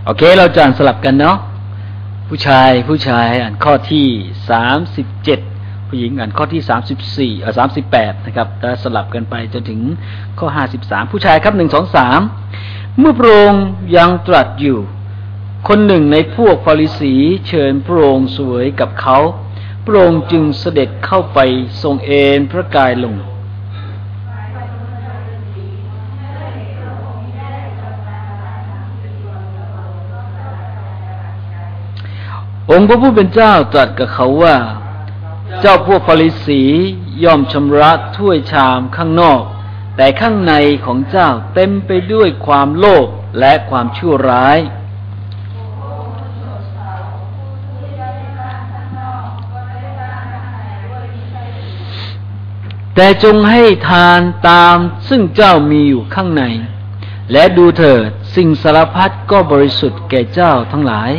โอเคเราจะอ่านสลับกันเนาะผู้ชายอ่านข้อที่37ผู้หญิงอ่านข้อที่38นะครับแล้วสลับกันไปจนถึงข้อ53ผู้ชายครับ1 2 3เมื่อพระองค์ยังตรัสอยู่คนหนึ่งในพวกฟาริสีเชิญพระองค์เสวยกับเขาพระองค์จึงเสด็จเข้าไปทรงเอนพระกายลงองค์พระผู้เป็นเจ้าตรัสกับเขาว่าเจ้าพวกฟาริสีย่อมชำระถ้วยชามข้างนอกแต่ข้างในของเจ้าเต็มไปด้วยความโลภและความชั่วร้ายแต่จงให้ทานตามซึ่งเจ้ามีอยู่ข้างในและดูเถิดสิ่งสารพัดก็บริสุทธิ์แก่เจ้าทั้งหลาย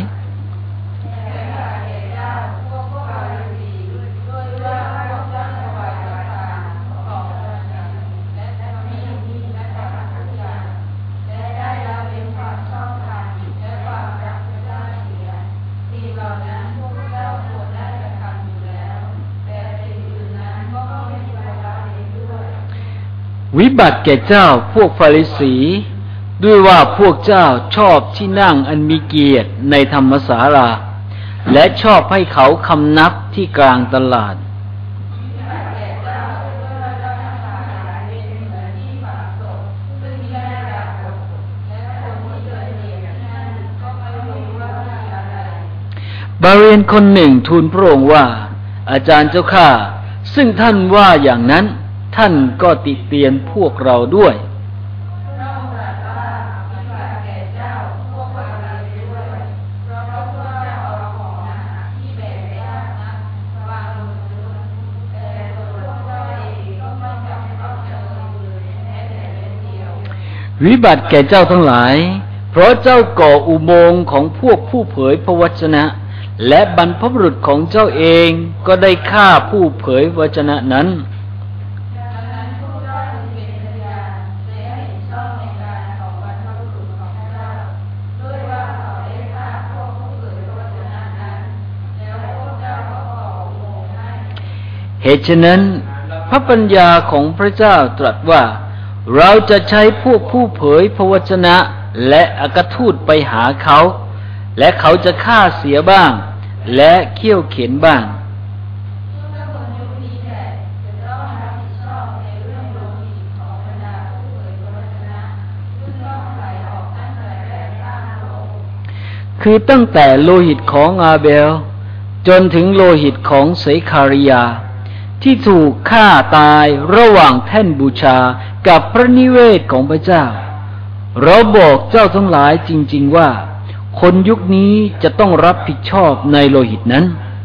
วิบัติแก่เจ้าพวกฟาริสีด้วยว่าพวกเจ้าชอบที่นั่งอันมีเกียรติในธรรมศาลาและชอบให้เขาคำนับที่กลางตลาดบาเรียนคนหนึ่งทูลพระองค์ว่าอาจารย์เจ้าข้าซึ่งท่านว่าอย่างนั้นท่านก็ติเตียนพวกเราด้วยวิบัติแก่เจ้าทั้งหลายเพราะเจ้าก่ออุโมงค์ของพวกผู้เผยพระวจนะและบรรพบุรุษของเจ้าเองก็ได้ฆ่าผู้เผยวจนะนั้นเหตุฉะนั้นพระปัญญาของพระเจ้าตรัสว่าเราจะใช้พวกผู้เผยพระวจนะและอัครทูตไปหาเขาและเขาจะฆ่าเสียบ้างและเคี่ยวเข็นบ้างคือตั้งแต่โลหิตของอาเบลจนถึงโลหิตของเสคาริยาที่ถูกฆ่าตายระหว่างแท่นบูชากับพระนิเวศของพระเจ้าเราบอกเจ้าทั้งหลายจริงๆว่าคนยุคนี้จะต้องรับผิดชอบในโลหิตนั้น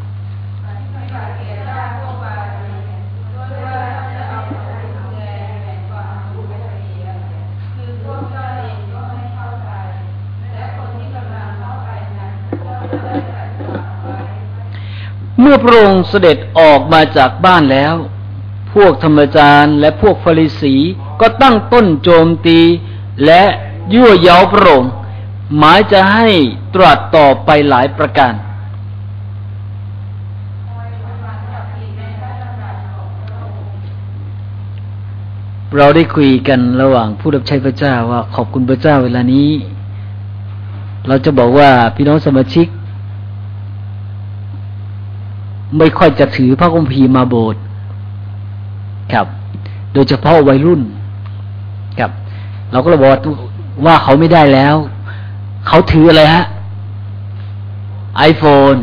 เมื่อพระองค์เสด็จออกมาจากบ้านแล้วพวกธรรมจารย์และพวกฟาริสีก็ตั้งต้นโจมตีและยั่วเย้าพระองค์หมายจะให้ตรัสต่อไปหลายประการเราได้คุยกันระหว่างผู้รับใช้พระเจ้าว่าขอบคุณพระเจ้าเวลานี้เราจะบอกว่าพี่น้องสมาชิกไม่ค่อยจะถือพระคัมภีร์มาโบสถ์ครับโดยเฉพาะวัยรุ่นครับเราก็เลยบอกว่าเขาไม่ได้แล้วเขาถืออะไรฮะ iPhone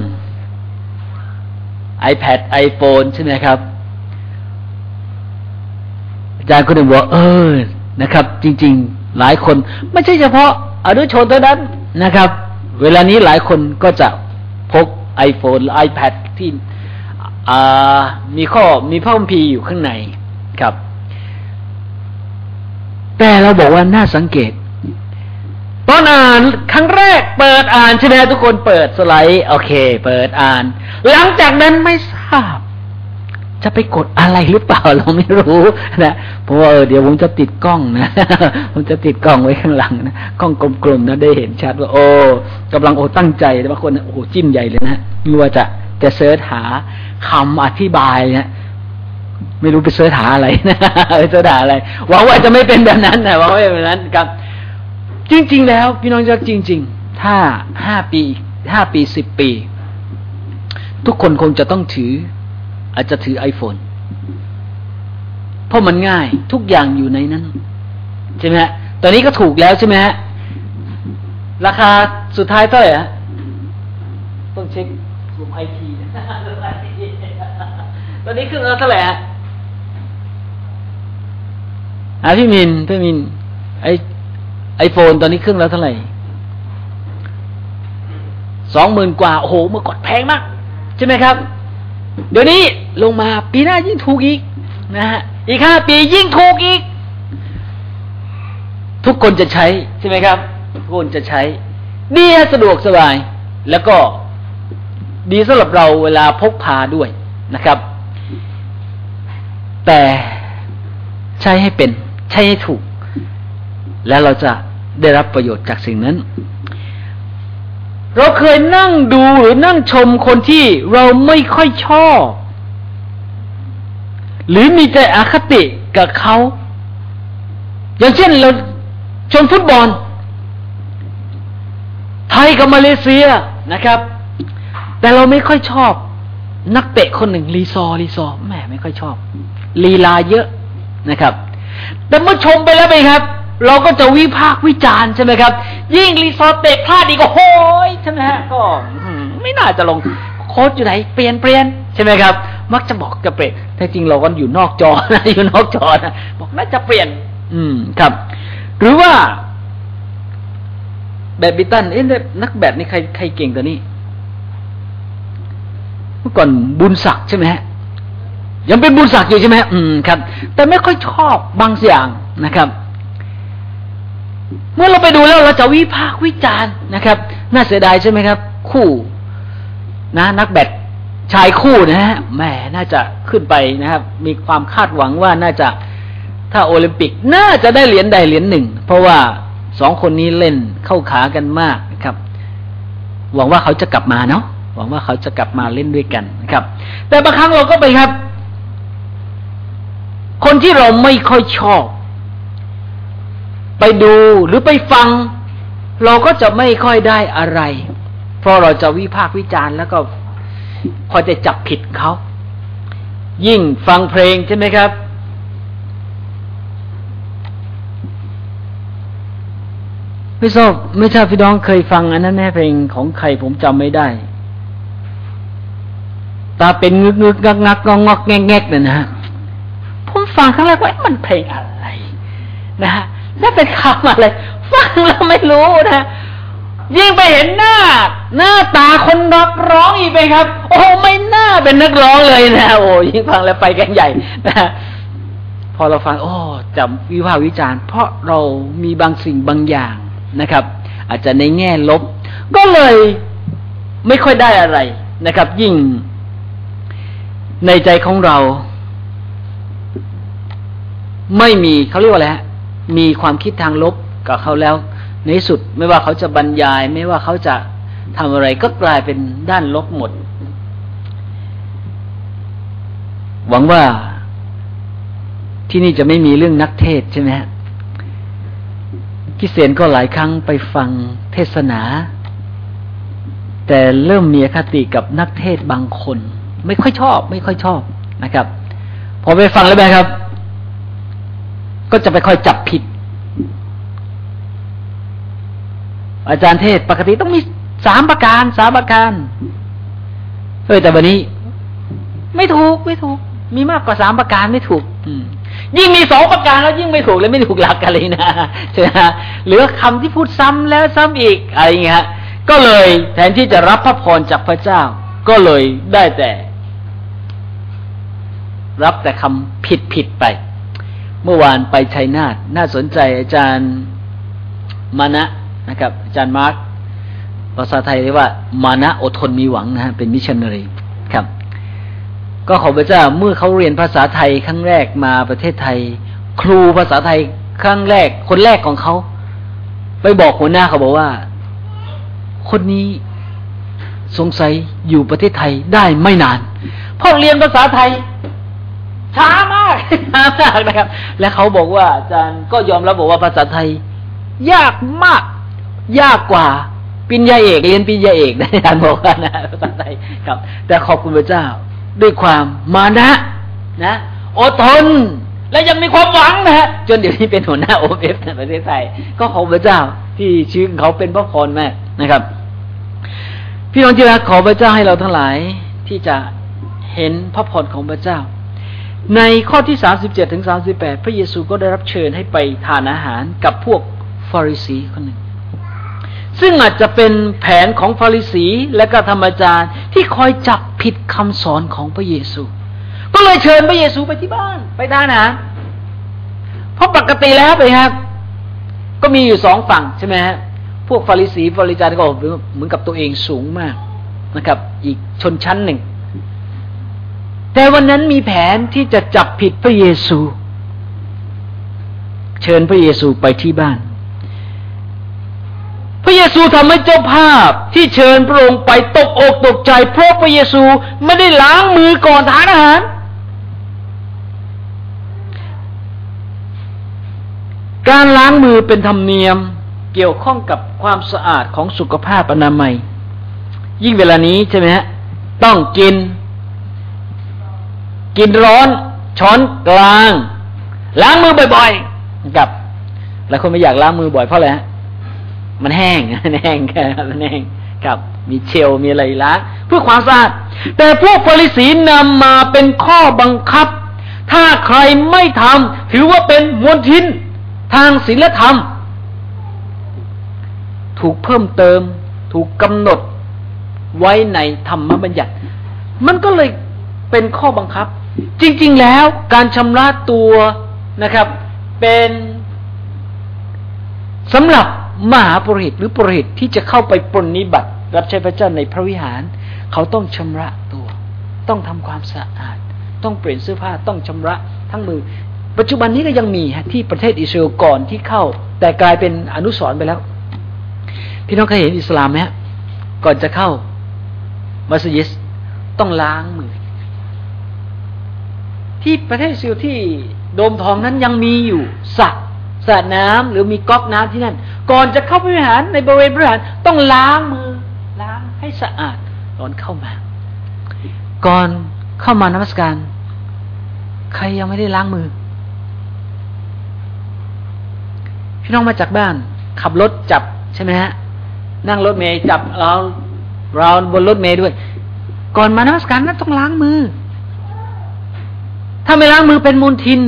iPad iPhone ใช่ไหมครับอาจารย์คนหนึ่งบอกนะครับจริงๆหลายคนไม่ใช่เฉพาะอนุชนเท่านั้นนะครับเวลานี้หลายคนก็จะพก iPhone หรือ iPad ที่มีพระคัมภีร์อยู่ข้างในครับแต่เราบอกว่าน่าสังเกตตอนอ่านครั้งแรกเปิดอ่านใช่ไหมทุกคนเปิดสไลด์โอเคเปิดอ่านหลังจากนั้นไม่ทราบจะไปกดอะไรหรือเปล่าเราไม่รู้นะเพราะว่าเดี๋ยวผมจะติดกล้องนะ ผมจะติดกล้องไว้ข้างหลังนะกล้องกลมๆนะได้เห็นชัดว่าโอ้กำลังตั้งใจแต่บางคนโอ้โหจิ้มใหญ่เลยนะไม่รู้ว่าจะเสิร์ชหาคำอธิบายนะไม่รู้ไปเสิร์ชหาอะไรนะไปเสิร์ชหาอะไรหวังว่าจะไม่เป็นแบบนั้นนะหวังว่าไม่เป็นแบบนั้นครับจริงๆแล้วพี่น้องจะจริงๆถ้า5 ปี10 ปีทุกคนคงจะต้องถืออาจจะถือ iPhone เพราะมันง่ายทุกอย่างอยู่ในนั้นใช่ไหมฮะตอนนี้ก็ถูกแล้วใช่ไหมฮะราคาสุดท้ายเท่าไหร่ฮะต้องเช็คกลุ่ม IT ตอนนี้เครื่องละเท่าไหร่ฮะพี่มินไอโฟนตอนนี้เครื่องละเท่าไหร่ 20,000 กว่าโอ้โหเมื่อก่อนแพงมากใช่ไหมครับเดี๋ยวนี้ลงมาปีหน้ายิ่งถูกอีกนะฮะอีก5 ปียิ่งถูกอีกทุกคนจะใช้ใช่ไหมครับทุกคนจะใช้ดีสะดวกสบายแล้วก็ดีสำหรับเราเวลาพกพาด้วยนะครับแต่ใช้ให้เป็นใช้ให้ถูกแล้วเราจะได้รับประโยชน์จากสิ่งนั้นเราเคยนั่งดูหรือนั่งชมคนที่เราไม่ค่อยชอบหรือมีใจอคติกับเขาอย่างเช่นเราชมฟุตบอลไทยกับมาเลเซียนะครับแต่เราไม่ค่อยชอบนักเตะคนหนึ่งลีซอร์แหมไม่ค่อยชอบลีลาเยอะนะครับแต่เมื่อชมไปแล้วไปครับเราก็จะวิพากษ์วิจารณ์ใช่ไหมครับยิ่งรีซอร์เตะพลาดอีกก็โหยใช่ไหมฮะก็ไม่น่าจะลงโค้ชอยู่ไหนเปลี่ยนใช่ไหมครับมักจะบอกจะเปลี่ยนแต่จริงเราก็อยู่นอกจอนะอยู่นอกจอนะบอกน่าจะเปลี่ยนครับหรือว่าแบดมินตันนักแบดนี่ใครเก่งตัวนี้เมื่อก่อนบุญศักดิ์ใช่ไหมฮะยังเป็นบุญศักดิ์อยู่ใช่ไหมครับแต่ไม่ค่อยชอบบางอย่างนะครับเมื่อเราไปดูแล้วเราจะวิพากษ์วิจารณ์นะครับน่าเสียดายใช่ไหมครับคู่นะนักแบดชายคู่นะฮะแหมน่าจะขึ้นไปนะครับมีความคาดหวังว่าน่าจะถ้าโอลิมปิกน่าจะได้เหรียญใดเหรียญหนึ่งเพราะว่า2 คนนี้เล่นเข้าขากันมากนะครับหวังว่าเขาจะกลับมาเนาะหวังว่าเขาจะกลับมาเล่นด้วยกันนะครับแต่บางครั้งเราก็ไปครับคนที่เราไม่ค่อยชอบไปดูหรือไปฟังเราก็จะไม่ค่อยได้อะไรเพราะเราจะวิพากษ์วิจารณ์แล้วก็คอยจะจับผิดเขายิ่งฟังเพลงใช่ไหมครับไม่ทราบพี่น้องเคยฟังอันนั้นแม่เพลงของใครผมจำไม่ได้ตาเป็นงึกงักงอกแงกเนี่ยนะฮะผมฟังครั้งแรกว่ามันเพลงอะไรนะฮะนั่นเป็นคำอะไรฟังแล้วไม่รู้นะยิ่งไปเห็นหน้าตาคนนักร้องอีกไปครับโอ้ไม่น่าเป็นนักร้องเลยนะโอ้ยิ่งฟังแล้วไปกันใหญ่นะพอเราฟังจำวิพากษ์วิจารณ์เพราะเรามีบางสิ่งบางอย่างนะครับอาจจะในแง่ลบก็เลยไม่ค่อยได้อะไรนะครับยิ่งในใจของเราไม่มีเขาเรียกว่าอะไรฮะมีความคิดทางลบกับเขาแล้วในสุดไม่ว่าเขาจะบรรยายไม่ว่าเขาจะทำอะไรก็กลายเป็นด้านลบหมดหวังว่าที่นี่จะไม่มีเรื่องนักเทศใช่ไหมฮะคริสเตียนก็หลายครั้งไปฟังเทศนาแต่เริ่มมีอคติกับนักเทศบางคนไม่ค่อยชอบนะครับพอไปฟังแล้วแบบครับก็จะไปค่อยจับผิดอาจารย์เทศปกติต้องมี3 ประการแต่วันนี้ไม่ถูกมีมากกว่า3 ประการไม่ถูกยิ่งมี2 ประการแล้วยิ่งไม่ถูกเลยไม่ถูกหลักกันเลยนะใช่ไหมฮะหรือคำที่พูดซ้ำแล้วซ้ำอีกอะไรอย่างเงี้ยก็เลยแทนที่จะรับพระพรจากพระเจ้าก็เลยได้แต่รับแต่คำผิดไปเมื่อวานไปชัยนาทน่าสนใจอาจารย์มานะนะครับอาจารย์มาร์คภาษาไทยเรียกว่ามานะอดทนมีหวังนะฮะเป็นมิชชันนารีครับก็ขอพระเจ้าเมื่อเขาเรียนภาษาไทยครั้งแรกมาประเทศไทยครูภาษาไทยครั้งแรกคนแรกของเขาไปบอกหัวหน้าเขาบอกว่าคนนี้สงสัยอยู่ประเทศไทยได้ไม่นานเพราะเรียนภาษาไทยช้ามากนะครับและเขาบอกว่าอาจารย์ก็ยอมรับบอกว่าภาษาไทยยากมากยากกว่าปริญญาเอกเรียนปริญญาเอกนะอาจารย์บอกว่านะภาษาไทยครับแต่ขอบคุณพระเจ้าด้วยความมานะอดทนและยังมีความหวังนะฮะจนเดี๋ยวนี้เป็นหัวหน้า OMF ในประเทศไทยก็ขอบพระเจ้าที่ชีวิตเขาเป็นพระพรมากนะครับพี่น้องที่รักขอพระเจ้าให้เราทั้งหลายที่จะเห็นพระพรของพระเจ้าในข้อที่37ถึง38พระเยซูก็ได้รับเชิญให้ไปทานอาหารกับพวกฟาริสีคนหนึ่งซึ่งอาจจะเป็นแผนของฟาริสีและก็ธรรมจารย์ที่คอยจับผิดคำสอนของพระเยซูก็เลยเชิญพระเยซูไปที่บ้านไปทานอาหารเพราะปกติแล้วไปครับก็มีอยู่สองฝั่งใช่ไหมฮะพวกฟาริสีฟาริจารย์ก็เหมือนกับตัวเองสูงมากนะครับอีกชนชั้นหนึ่งแต่วันนั้นมีแผนที่จะจับผิดพระเยซูเชิญพระเยซูไปที่บ้านพระเยซูทำให้เจ้าภาพที่เชิญพระองค์ไปตกอกตกใจเพราะพระเยซูไม่ได้ล้างมือก่อนทานอาหารการล้างมือเป็นธรรมเนียมเกี่ยวข้องกับความสะอาดของสุขภาพอนามัยยิ่งเวลานี้ใช่ไหมฮะต้องกินร้อนช้อนกลางล้างมือบ่อยๆกับแล้วคนไม่อยากล้างมือบ่อยเพราะอะไรฮะมันแห้งครับมันแห้งครับมีเชลมีอะไรล้างเพื่อความสะอาดแต่พวกฟาริสีนำมาเป็นข้อบังคับถ้าใครไม่ทำถือว่าเป็นมลทินทางศีลธรรมถูกเพิ่มเติมถูกกำหนดไว้ในธรรมบัญญัติมันก็เลยเป็นข้อบังคับจริงๆแล้วการชำระตัวนะครับเป็นสำหรับมหาปุโรหิตหรือปุโรหิตที่จะเข้าไปปรนนิบัติรับใช้พระเจ้าในพระวิหารเขาต้องชำระตัวต้องทำความสะอาดต้องเปลี่ยนเสื้อผ้าต้องชำระทั้งมือปัจจุบันนี้ก็ยังมีที่ประเทศอิสราเอลก่อนที่เข้าแต่กลายเป็นอนุสรณ์ไปแล้วพี่น้องเคยเห็นอิสลามไหมฮะก่อนจะเข้ามัสยิดต้องล้างมือที่ประเทศอิสราเอลที่โดมทองนั้นยังมีอยู่สระน้ำหรือมีก๊อกน้ำที่นั่นก่อนจะเข้าไปวิหารในบริเวณวิหารต้องล้างมือล้างให้สะอาดก่อนเข้ามาก่อนเข้ามานมัสการใครยังไม่ได้ล้างมือพี่น้องมาจากบ้านขับรถจับใช่ไหมฮะนั่งรถเมล์จับเราบนรถเมล์ด้วยก่อนมานมัสการนั้นต้องล้างมือถ้าไม่ล้างมือเป็นมลทิน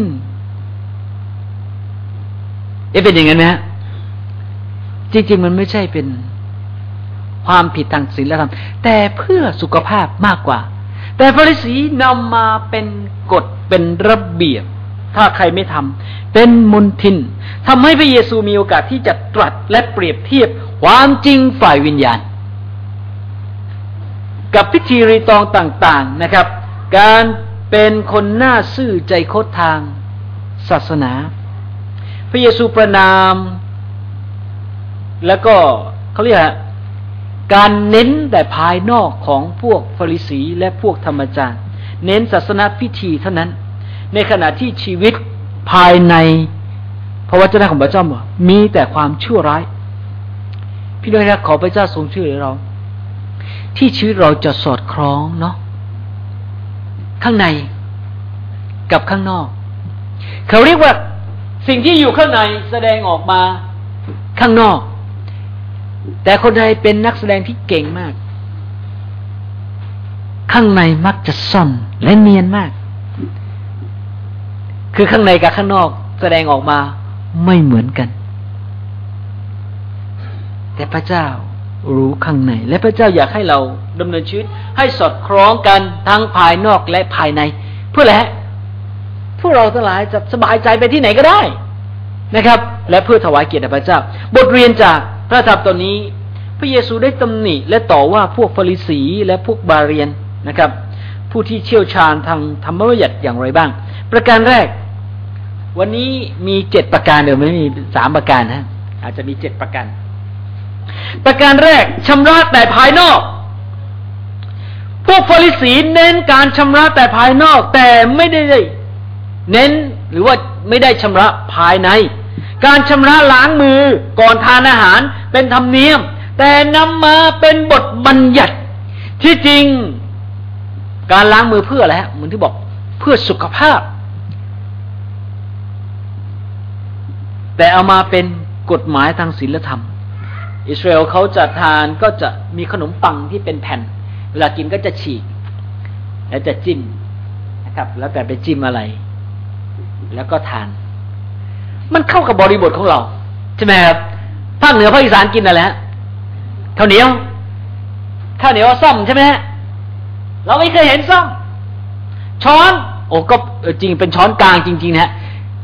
เป็นอย่างนั้นไหมฮะจริงๆมันไม่ใช่เป็นความผิดทางศีลธรรมแต่เพื่อสุขภาพมากกว่าแต่ฟาริสีนำมาเป็นกฎเป็นระเบียบถ้าใครไม่ทำเป็นมลทินทำให้พระเยซูมีโอกาสที่จะตรัสและเปรียบเทียบความจริงฝ่ายวิญญาณกับพิธีรีตองต่างๆนะครับการเป็นคนหน้าซื่อใจคดทางศาสนาพระเยซูประนามแล้วก็เขาเรียกการเน้นแต่ภายนอกของพวกฟาริสีและพวกธรรมจารย์เน้นศาสนาพิธีเท่านั้นในขณะที่ชีวิตภายในพระวจนะของพระเจ้ามีแต่ความชั่วร้ายพี่น้องขอพระเจ้าทรงช่วยเราที่ชีวิตเราจะสอดคล้องเนาะข้างในกับข้างนอกเขาเรียกว่าสิ่งที่อยู่ข้างในแสดงออกมาข้างนอกแต่คนไทยเป็นนักแสดงที่เก่งมากข้างในมักจะซ่อนและเนียนมากคือข้างในกับข้างนอกแสดงออกมาไม่เหมือนกันแต่พระเจ้ารู้ข้างในและพระเจ้าอยากให้เราดำเนินชีวิตให้สอดคล้องกันทั้งภายนอกและภายในเพื่ออะไรฮะพวกเราทั้งหลายจะสบายใจไปที่ไหนก็ได้นะครับและเพื่อถวายเกียรติแด่พระเจ้าบทเรียนจากพระธรรมตอนนี้พระเยซูได้ตำหนิและต่อว่าพวกฟาริสีและพวกบาเรียนนะครับผู้ที่เชี่ยวชาญทางธรรมบัญญัติอย่างไรบ้างประการแรกวันนี้มี7ประการเดี๋ยวไม่มี3ประการนะอาจจะมี7ประการประการแรกชำระแต่ภายนอกพวกฟาริสีเน้นการชำระแต่ภายนอกแต่ไม่ได้เน้นหรือว่าไม่ได้ชำระภายในการชำระล้างมือก่อนทานอาหารเป็นธรรมเนียมแต่นำมาเป็นบทบัญญัติที่จริงการล้างมือเพื่ออะไรฮะเหมือนที่บอกเพื่อสุขภาพแต่เอามาเป็นกฎหมายทางศีลธรรมอิสราเอลเขาจะทานก็จะมีขนมปังที่เป็นแผ่นเวลากินก็จะฉีกแล้วจะจิ้มนะครับแล้วแต่ไปจิ้มอะไรแล้วก็ทานมันเข้ากับบริบทของเราใช่ไหมครับภาคเหนือภาคอีสานกินอะไรฮะข้าวเหนียวส้อมใช่ไหมฮะเราไม่เคยเห็นส้อมช้อนโอ้ก็จริงเป็นช้อนกลางจริงๆนะฮะ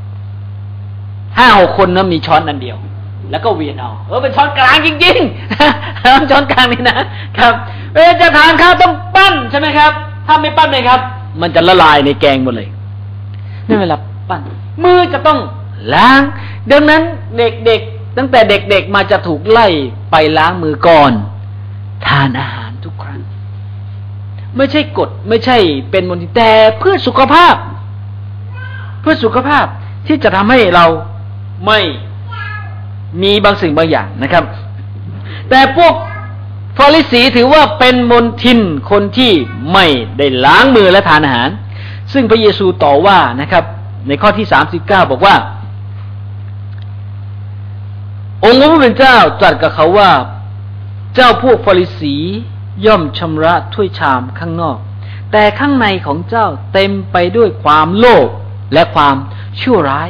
5-6 คนนะมีช้อนอันเดียวแล้วก็เวียนเอาเป็นช้อนกลางจริงๆช้อนกลางนี่นะครับเวลาจะทานข้าวต้องปั้นใช่ไหมครับถ้าไม่ปั้นเลยครับมันจะละลายในแกงหมดเลยนี่เวลาปั้นมือจะต้องล้างดังนั้นเด็กๆตั้งแต่เด็กๆมาจะถูกไล่ไปล้างมือก่อนทานอาหารทุกครั้งไม่ใช่กฎไม่ใช่เป็นมนต์แต่เพื่อสุขภาพที่จะทำให้เราไม่มีบางสิ่งบางอย่างนะครับแต่พวกฟาริสีถือว่าเป็นมนทินคนที่ไม่ได้ล้างมือและทานอาหารซึ่งพระเยซูต่อว่านะครับในข้อที่39บอกว่าองค์พระผู้เป็นเจ้าตรัสกับเขาว่าเจ้าพวกฟาริสีย่อมชำระถ้วยชามข้างนอกแต่ข้างในของเจ้าเต็มไปด้วยความโลภและความชั่วร้าย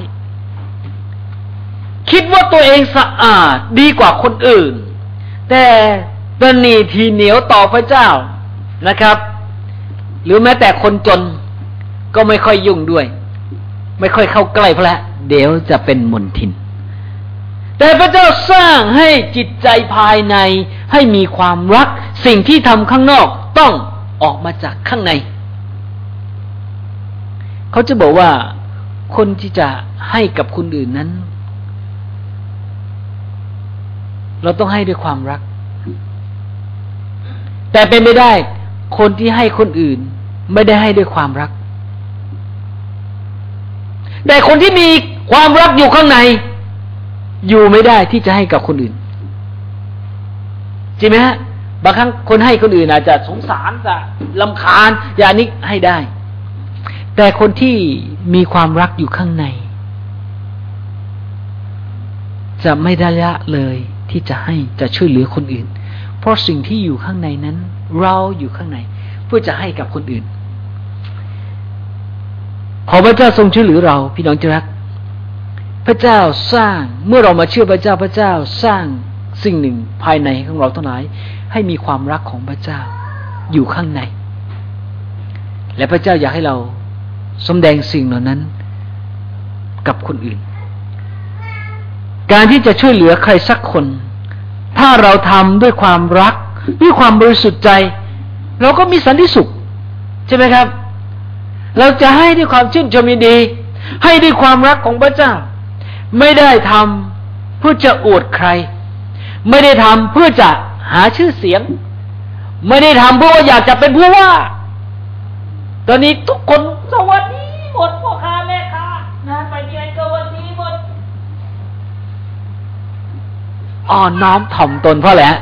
คิดว่าตัวเองสะอาดดีกว่าคนอื่นแต่ตนีทีเหนียวต่อพระเจ้านะครับหรือแม้แต่คนจนก็ไม่ค่อยยุ่งด้วยไม่ค่อยเข้าใกล้พระเดี๋ยวจะเป็นมลทินแต่พระเจ้าสร้างให้จิตใจภายในให้มีความรักสิ่งที่ทำข้างนอกต้องออกมาจากข้างในเขาจะบอกว่าคนที่จะให้กับคนอื่นนั้นเราต้องให้ด้วยความรักแต่เป็นไม่ได้คนที่ให้คนอื่นไม่ได้ให้ด้วยความรักแต่คนที่มีความรักอยู่ข้างในอยู่ไม่ได้ที่จะให้กับคนอื่นจริงไหมฮะบางครั้งคนให้คนอื่นอาจจะสงสารจะรำคาญอย่างนี้ให้ได้แต่คนที่มีความรักอยู่ข้างในจะไม่ได้ละเลยที่จะให้จะช่วยเหลือคนอื่นเพราะสิ่งที่อยู่ข้างในนั้นเราอยู่ข้างในเพื่อจะให้กับคนอื่นขอพระเจ้าทรงช่วยเหลือเราพี่น้องที่รักพระเจ้าสร้างเมื่อเรามาเชื่อพระเจ้าพระเจ้าสร้างสิ่งหนึ่งภายในของเราทั้งหลายให้มีความรักของพระเจ้าอยู่ข้างในและพระเจ้าอยากให้เราแสดงสิ่งเหล่านั้นกับคนอื่นการที่จะช่วยเหลือใครสักคนถ้าเราทำด้วยความรักด้วยความบริสุทธิ์ใจเราก็มีสันติสุขใช่ไหมครับเราจะให้ด้วยความชื่นชมยินดีให้ด้วยความรักของพระเจ้าไม่ได้ทำเพื่อจะอวดใครไม่ได้ทำเพื่อจะหาชื่อเสียงไม่ได้ทำเพื่อว่าอยากจะเป็นผู้ว่าตอนนี้ทุกคนสวัสดีหมดพ่อค้าแม่ค้านะไปที่ไหนก็สวัสดีหมดอ่อนน้อมถ่อมตนเพราะอะไรฮะ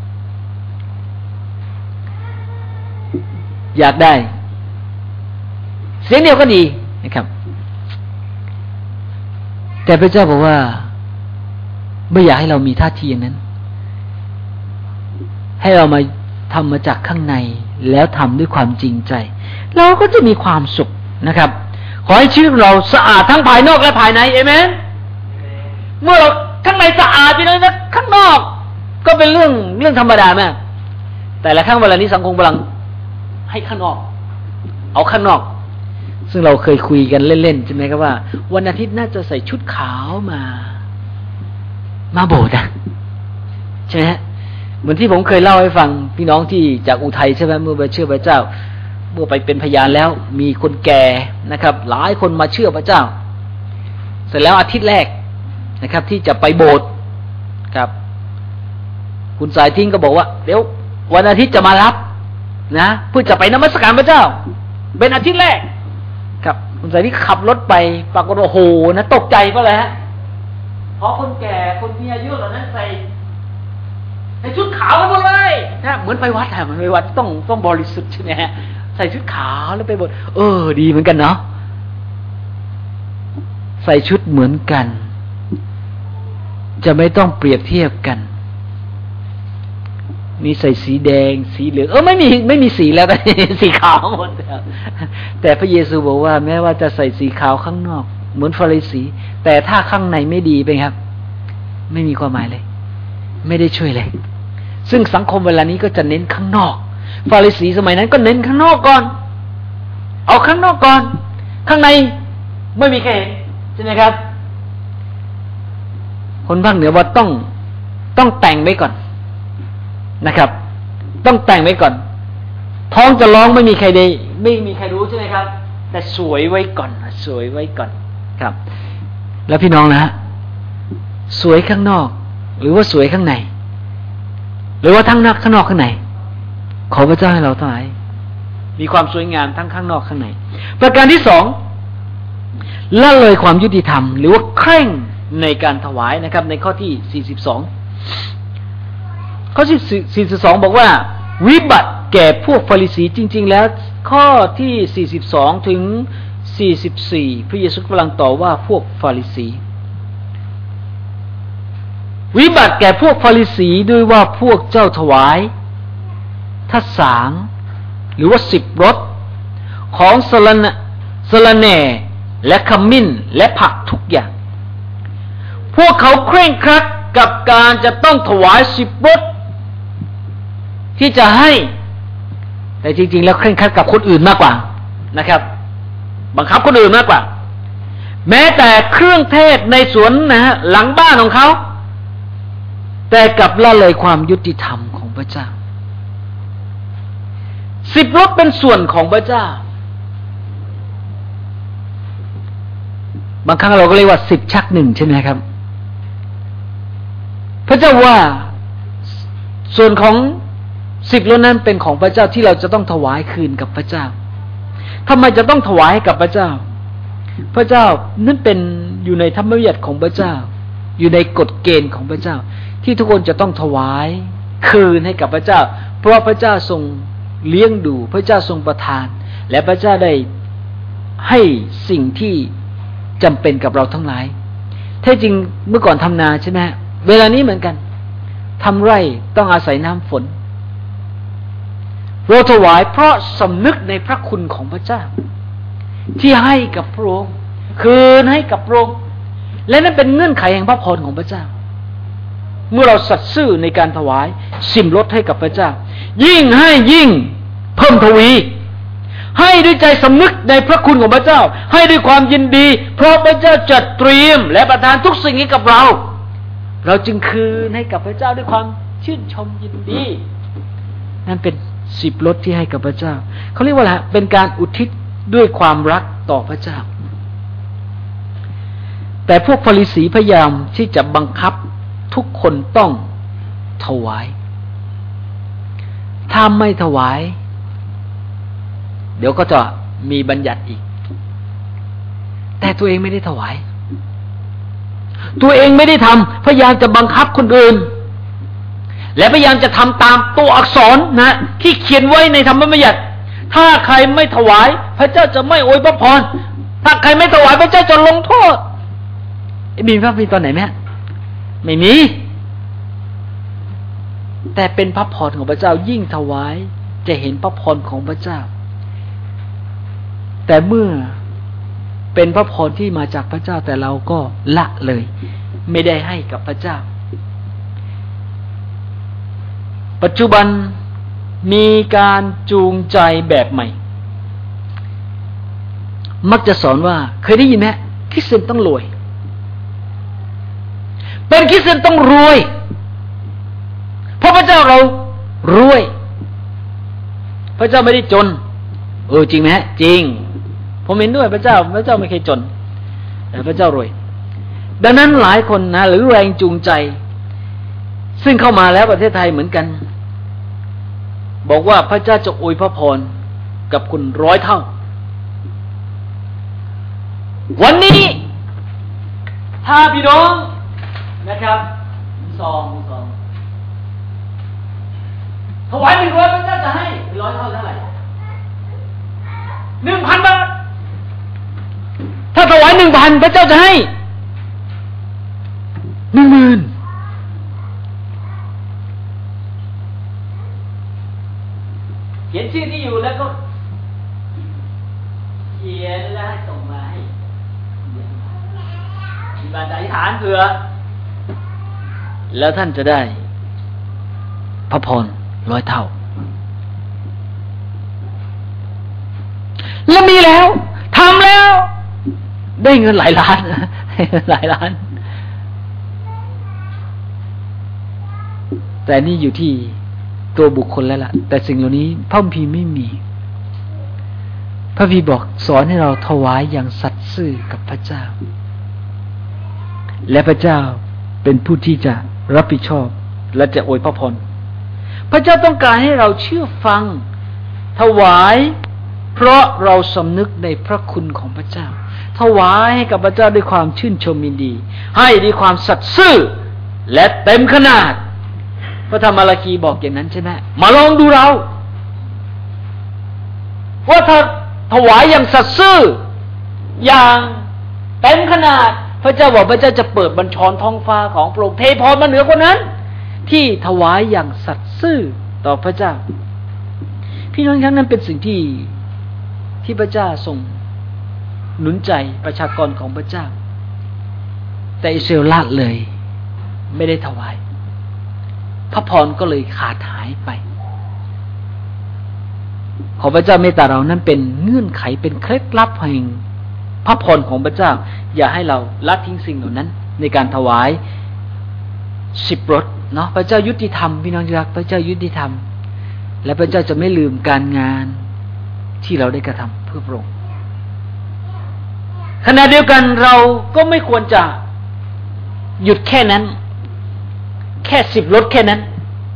อยากได้เสียงเดียวก็ดีนะครับแต่พระเจ้าบอกว่าไม่อยากให้เรามีท่าทีอย่างนั้นให้เรามาทำมาจากข้างในแล้วทำด้วยความจริงใจเราก็จะมีความสุขนะครับขอให้ชีวิตเราสะอาดทั้งภายนอกและภายในเอเมนเมื่อเราข้างในสะอาดไปเลยนะข้างนอกก็เป็นเรื่องธรรมดามากแต่ละครั้งเวลานี้สังคมกำลังให้ข้างนอกเอาข้างนอกซึ่งเราเคยคุยกันเล่นๆใช่ไหมครับว่าวันอาทิตย์น่าจะใส่ชุดขาวมาโบสถ์นะใช่ไหมฮะเหมือนที่ผมเคยเล่าให้ฟังพี่น้องที่จากอุทัยใช่ไหมเมื่อไปเชื่อพระเจ้าเมื่อไปเป็นพยานแล้วมีคนแก่นะครับ หลายคนมาเชื่อพระเจ้าเสร็จแล้วอาทิตย์แรกนะครับที่จะไปโบสถ์ครับคุณสายทิ้งก็บอกว่าเดี๋ยววันอาทิตย์จะมารับนะเพื่อจะไปนมัสการพระเจ้าเป็นอาทิตย์แรกครับคุณสายทิ้งขับรถไปปรากฏว่าโอ้โหนะตกใจก็เลยฮะเพราะคนแก่คนมีอายุเหล่านั้นใส่ชุดขาวกันหมดเลยนะเหมือนไปวัดเหมือนไปวัดต้องบริสุทธิ์ใช่ไหมฮะใส่ชุดขาวแล้วไปโบสถ์ดีเหมือนกันเนาะใส่ชุดเหมือนกันจะไม่ต้องเปรียบเทียบกันมีใส่สีแดงสีเหลืองไม่มีสีแล้วแต่สีขาวหมดแต่พระเยซูบอกว่าแม้ว่าจะใส่สีขาวข้างนอกเหมือนฟาริสีแต่ถ้าข้างในไม่ดีเป็นครับไม่มีความหมายเลยไม่ได้ช่วยเลยซึ่งสังคมเวลานี้ก็จะเน้นข้างนอกฟาริสีสมัยนั้นก็เน้นข้างนอกก่อนเอาข้างนอกก่อนข้างในไม่มีใครเห็นใช่ไหมครับคนภาคเหนือว่าต้องแต่งไว้ก่อนนะครับต้องแต่งไว้ก่อนท้องจะร้องไม่มีใครรู้ใช่ไหมครับแต่สวยไว้ก่อนสวยไว้ก่อนครับแล้วพี่น้องนะสวยข้างนอกหรือว่าสวยข้างในหรือว่าทั้งนอกข้างนอกข้างในขอพระเจ้าให้เราทั้งหลายมีความสวยงามทั้งข้างนอกข้างในประการที่สองละเลยความยุติธรรมหรือว่าเคร่งในการถวายนะครับในข้อที่42ข้อที่42บอกว่าวิบัติแก่พวกฟาริสีจริงๆแล้วข้อที่42ถึง44พระเยซูกำลังต่อว่าพวกฟาริสีวิบัติแก่พวกฟาริสีด้วยว่าพวกเจ้าถวายทัสสางหรือว่า10 รสของสะระแหน่และขมิ้นและผักทุกอย่างพวกเขาเคร่งครัดกับการจะต้องถวาย10 รสที่จะให้แต่จริงๆแล้วเคร่งครัดกับคนอื่นมากกว่านะครับบังคับคนอื่นมากกว่าแม้แต่เครื่องเทศในสวนนะฮะหลังบ้านของเขาแต่กลับละเลยความยุติธรรมของพระเจ้า10 รสเป็นส่วนของพระเจ้าบางครั้งเราก็เรียกว่า10 ชัก 1ใช่ไหมครับพระเจ้าว่าส่วนของ10 รสนั้นเป็นของพระเจ้าที่เราจะต้องถวายคืนกับพระเจ้าทำไมจะต้องถวายให้กับพระเจ้าพระเจ้านั้นเป็นอยู่ในธรรมบัญญัติของพระเจ้าอยู่ในกฎเกณฑ์ของพระเจ้าที่ทุกคนจะต้องถวายคืนให้กับพระเจ้าเพราะพระเจ้าทรงเลี้ยงดูพระเจ้าทรงประทานและพระเจ้าได้ให้สิ่งที่จำเป็นกับเราทั้งหลายแท้จริงเมื่อก่อนทำนาใช่ไหมเวลานี้เหมือนกันทำไร่ต้องอาศัยน้ำฝนเราถวายเพราะสำนึกในพระคุณของพระเจ้าที่ให้กับพระองค์คืนให้กับพระองค์และนั่นเป็นเงื่อนไขแห่งพระพรของพระเจ้าเมื่อเราสัตย์ซื่อในการถวาย10 รสให้กับพระเจ้ายิ่งให้ยิ่งเพิ่มทวีให้ด้วยใจสำนึกในพระคุณของพระเจ้าให้ด้วยความยินดีเพราะพระเจ้าจัดเตรียมและประทานทุกสิ่งให้กับเราจึงคืนให้กับพระเจ้าด้วยความชื่นชมยินดีนั่นเป็น10 รสที่ให้กับพระเจ้าเขาเรียกว่าอะไรเป็นการอุทิศด้วยความรักต่อพระเจ้าแต่พวกฟาริสีพยายามที่จะบังคับทุกคนต้องถวายถ้าไม่ถวายเดี๋ยวก็จะมีบัญญัติอีกแต่ตัวเองไม่ได้ถวายตัวเองไม่ได้ทำพยายามจะบังคับคนอื่นและพยายามจะทำตามตัวอักษรนะที่เขียนไว้ในธรรมบัญญัติถ้าใครไม่ถวายพระเจ้าจะไม่อวยพระพรถ้าใครไม่ถวายพระเจ้าจะลงโทษมีพระมีตอนไหนไหมไม่มีแต่เป็นพระพรของพระเจ้ายิ่งถวายจะเห็นพระพรของพระเจ้าแต่เมื่อเป็นพระพรที่มาจากพระเจ้าแต่เราก็ละเลยไม่ได้ให้กับพระเจ้าปัจจุบันมีการจูงใจแบบใหม่มักจะสอนว่าเคยได้ยินไหมคริสเตียนต้องรวยเป็นคริสเตียนต้องรวยเพราะพระเจ้าเรารวยพระเจ้าไม่ได้จนจริงไหมจริงผมเห็นด้วยพระเจ้าไม่เคยจนแต่พระเจ้ารวยดังนั้นหลายคนนะหรือแรงจูงใจซึ่งเข้ามาแล้วประเทศไทยเหมือนกันบอกว่าพระเจ้าจะอวยพระพรกับคุณ100 เท่าวันนี้ถ้าพี่น้องนะครับซองถวาย100พระเจ้าจะให้100 เท่าเท่าไหร่ 1,000 บาทถ้าถวาย 1,000 พระเจ้าจะให้ 10,000เขียนชื่อที่อยู่แล้วก็เขียนแล้วให้ส่งมาให้มีบาตรอธิษฐานเผื่อแล้วท่านจะได้พระพร100 เท่าแล้วมีแล้วทำแล้วได้เงินหลายล้านแต่นี่อยู่ที่ตัวบุคคลแล้วล่ะแต่สิ่งเหล่านี้พระคัมภีร์ไม่มีพระคัมภีร์บอกสอนให้เราถวายอย่างสัตย์ซื่อกับพระเจ้าและพระเจ้าเป็นผู้ที่จะรับผิดชอบและจะอวยพระพรพระเจ้าต้องการให้เราเชื่อฟังถวายเพราะเราสำนึกในพระคุณของพระเจ้าถวายให้กับพระเจ้าด้วยความชื่นชมยินดีให้ด้วยความสัตย์ซื่อและเต็มขนาดพระธรรมมาราคีบอกอย่างนั้นใช่ไหมมาลองดูเราว่าถ้าถวายอย่างสัตย์ซื่ออย่างเต็มขนาดพระเจ้าบอกพระเจ้าจะเปิดบัญชรท้องฟ้าของพระองค์เทพรมาเหนือคนนั้นที่ถวายอย่างสัตย์ซื่อต่อพระเจ้าพี่น้องทั้งนั้นเป็นสิ่งที่พระเจ้าทรงหนุนใจประชากรของพระเจ้าแต่อิสราเอลละเลยไม่ได้ถวายพระพรก็เลยขาดหายไปขอพระเจ้าเมตตาเรานั้นเป็นเงื่อนไขเป็นเคล็ดลับแห่งพระพรของพระเจ้าอย่าให้เราละทิ้งสิ่งเหล่านั้นในการถวาย10 รถเนาะพระเจ้ายุติธรรมพี่น้องรักพระเจ้ายุติธรรมและพระเจ้าจะไม่ลืมการงานที่เราได้กระทำเพื่อพระองค์ขณะเดียวกันเราก็ไม่ควรจะหยุดแค่นั้นแค่10 รถแค่นั้น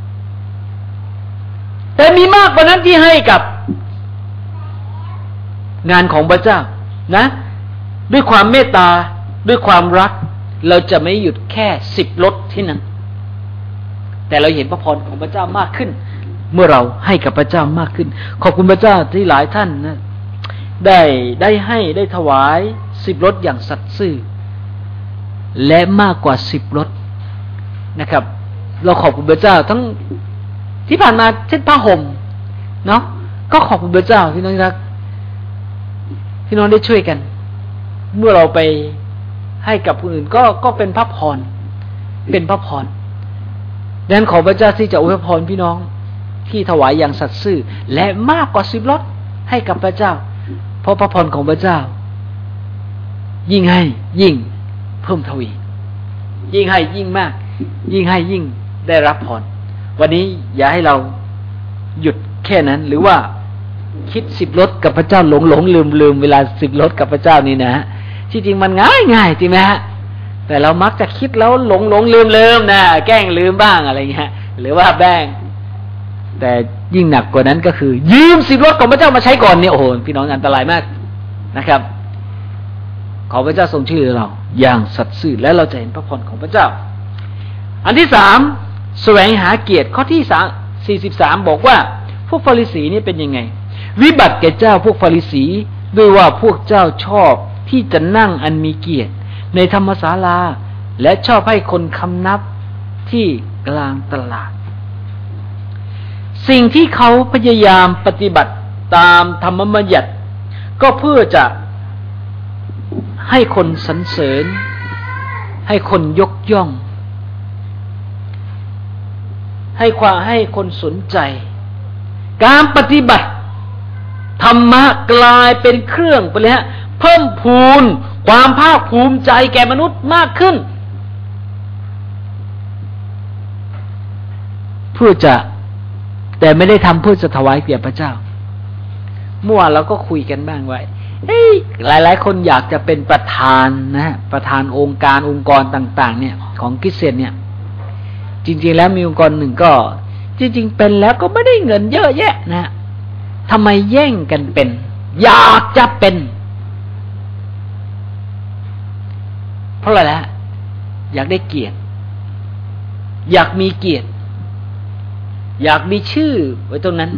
แต่มีมากกว่านั้นที่ให้กับงานของพระเจ้านะด้วยความเมตตาด้วยความรักเราจะไม่หยุดแค่10 รถที่นั้นแต่เราเห็นพระพรของพระเจ้ามากขึ้นเมื่อเราให้กับพระเจ้ามากขึ้นขอบคุณพระเจ้าที่หลายท่านนะได้ให้ได้ถวาย10 รถอย่างสัตย์ซื่อและมากกว่า10 รถนะครับเราขอบคุณพระเจ้าทั้งที่ผ่านมาเช่นผ้าห่มเนาะก็ขอบคุณพระเจ้าพี่น้องรักพี่น้องได้ช่วยกันเมื่อเราไปให้กับผู้อื่นก็เป็นพระพรเป็นพระพรดังนั้นขอพระเจ้าที่จะอวยพรพี่น้องที่ถวายอย่างสัตย์ซื่อและมากกว่า10 รถให้กับพระเจ้าเพราะพระพรของพระเจ้ายิ่งให้ยิ่งเพิ่มทวียิ่งให้ยิ่งมากยิ่งให้ยิ่งได้รับพรวันนี้อย่าให้เราหยุดแค่นั้นหรือว่าคิด10 รถกับพระเจ้าหลงลืมเวลา10 รถกับพระเจ้านี่นะที่จริงมันง่ายจริงไหมฮะแต่เรามักจะคิดแล้วหลงลืมนะแกล้งลืมบ้างอะไรเงี้ยหรือว่าแบ่งแต่ยิ่งหนักกว่านั้นก็คือยืม10 รถของพระเจ้ามาใช้ก่อนเนี่ยโอ้โหพี่น้องอันตรายมากนะครับขอพระเจ้าทรงช่วยเราอย่างสัตย์ซื่อและเราจะเห็นพระพรของพระเจ้าอันที่3แสวงหาเกียรติข้อที่43บอกว่าพวกฟาริสีนี่เป็นยังไงวิบัติแก่เจ้าพวกฟาริสีด้วยว่าพวกเจ้าชอบที่จะนั่งอันมีเกียรติในธรรมศาลาและชอบให้คนคำนับที่กลางตลาดสิ่งที่เขาพยายามปฏิบัติตามธรรมบัญญัติก็เพื่อจะให้คนสรรเสริญให้คนยกย่องให้คนสนใจการปฏิบัติธรรมะกลายเป็นเครื่องไปเลยฮะเพิ่มพูนความภาคภูมิใจแก่มนุษย์มากขึ้นเพื่อจะแต่ไม่ได้ทำเพื่อจะถวายแก่พระเจ้าเมื่อวานเราก็คุยกันบ้างไว้หลายๆคนอยากจะเป็นประธานนะประธานองค์กรต่างๆเนี่ยของคริสเตียนเนี่ยจริงๆแล้วมีองค์กรหนึ่งก็จริงๆเป็นแล้วก็ไม่ได้เงินเยอะแยะนะทำไมแย่งกันเป็นอยากจะเป็นเพราะอะไรล่ะอยากได้เกียรติอยากมีเกียรติอยากมีชื่อไว้ตรงนั้น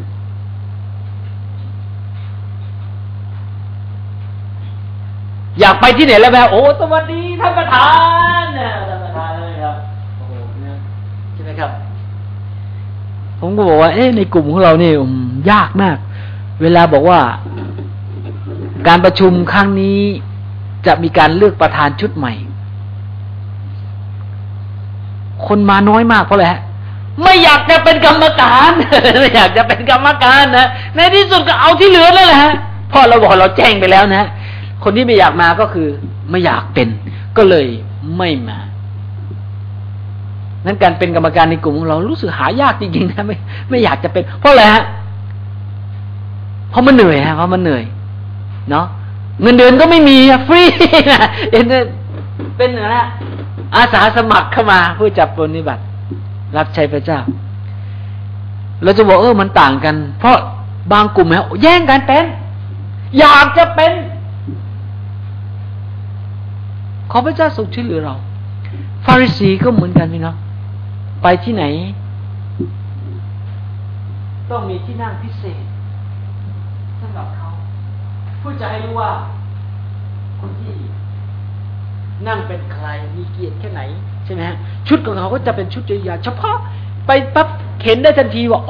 อยากไปที่ไหนแล้วแบบโอ้สวัสดีท่านประธานเนี่ยท่านประธานเลยครับโอ้โหเนี่ยใช่ไหมครับผมก็บอกว่าในกลุ่มของเราเนี่ยยากมากเวลาบอกว่าการประชุมครั้งนี้จะมีการเลือกประธานชุดใหม่คนมาน้อยมากเพราะอะไรฮะไม่อยากจะเป็นกรรมการไม่อยากจะเป็นกรรมการนะในที่สุดก็เอาที่เหลือนั่นแหละฮะพอเราบอกเราแจ้งไปแล้วนะคนที่ไม่อยากมาก็คือไม่อยากเป็นก็เลยไม่มานั้นการเป็นกรรมการในกลุ่มของเรารู้สึกหายากจริงๆนะไม่อยากจะเป็นเพราะอะไรฮะเพราะมันเหนื่อยฮะเพราะมันเหนื่อยเนาะเงินเดือนก็ไม่มีฟรีนะเป็นนะอาสาสมัครเข้ามาเพื่อจับปฏิบัติรับใช้พระเจ้าเราจะบอกมันต่างกันเพราะบางกลุ่มแย่งกันเป็นอยากจะเป็นขอพระเจ้าทรงช่วยเหลือเราฟาริสีก็เหมือนกันพี่น้องไปที่ไหนต้องมีที่นั่งพิเศษสำหรับเขาเพื่อจะให้รู้ว่าคนที่นั่งเป็นใครมีเกียรติแค่ไหนใช่ไหมฮะชุดของเขาก็จะเป็นชุดจริยาเฉพาะไปปั๊บเห็นได้ทันทีว่า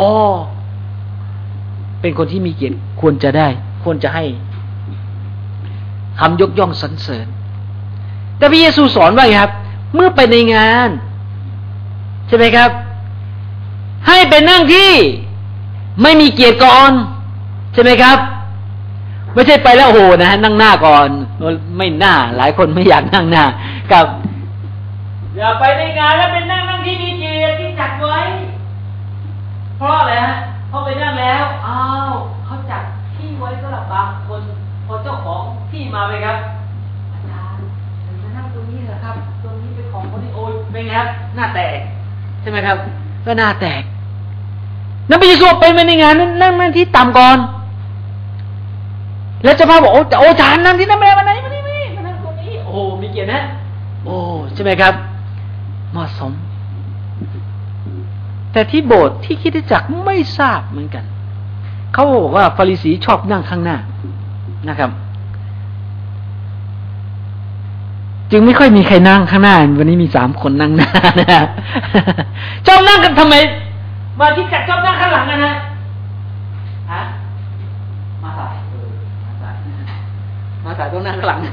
เป็นคนที่มีเกียรติควรจะให้คำยกย่องสรรเสริญแต่พระเยซูสอนว่าไงครับเมื่อไปในงานใช่ไหมครับให้ไปนั่งที่ไม่มีเกียรติก่อนใช่ไหมครับไม่ใช่ไปแล้วโอ้โหนะฮะนั่งหน้าก่อนไม่หน้าหลายคนไม่อยากนั่งหน้ากับอย่าไปในงานแล้วเป็นนั่งที่มีเกียรติที่จัดไว้เพราะอะไรฮะพอไปนั่งแล้วเขาจัดที่ไว้สำหรับบางคนพอเจ้าของที่มาไปครับอาจารย์มานั่งตรงนี้เหรอครับตรงนี้เป็นของคนที่โอยเป็นไงครับหน้าแตกใช่ไหมครับก็หน้าแตกนั่นไปสู้ไปในงานนั่งที่ต่ำก่อนแล้วจะพาบอกโอ้จานนั่งที่นั่นไม่ได้มาไหนมานี่มานั่งตรงนี้โอ้มีเกียรตินะใช่ไหมครับเหมาะสมแต่ที่โบสถ์ที่คริสตจักรไม่ทราบเหมือนกันเขาบอกว่าฟาริสีชอบนั่งข้างหน้านะครับจึงไม่ค่อยมีใครนั่งข้างหน้าวันนี้มี3 คนนั่งหน้านะชอบนั่งกันทำไมมาที่จัดชอบนั่งข้างหลังกันนะฮะมาสายต้องนั่งข้างหลัง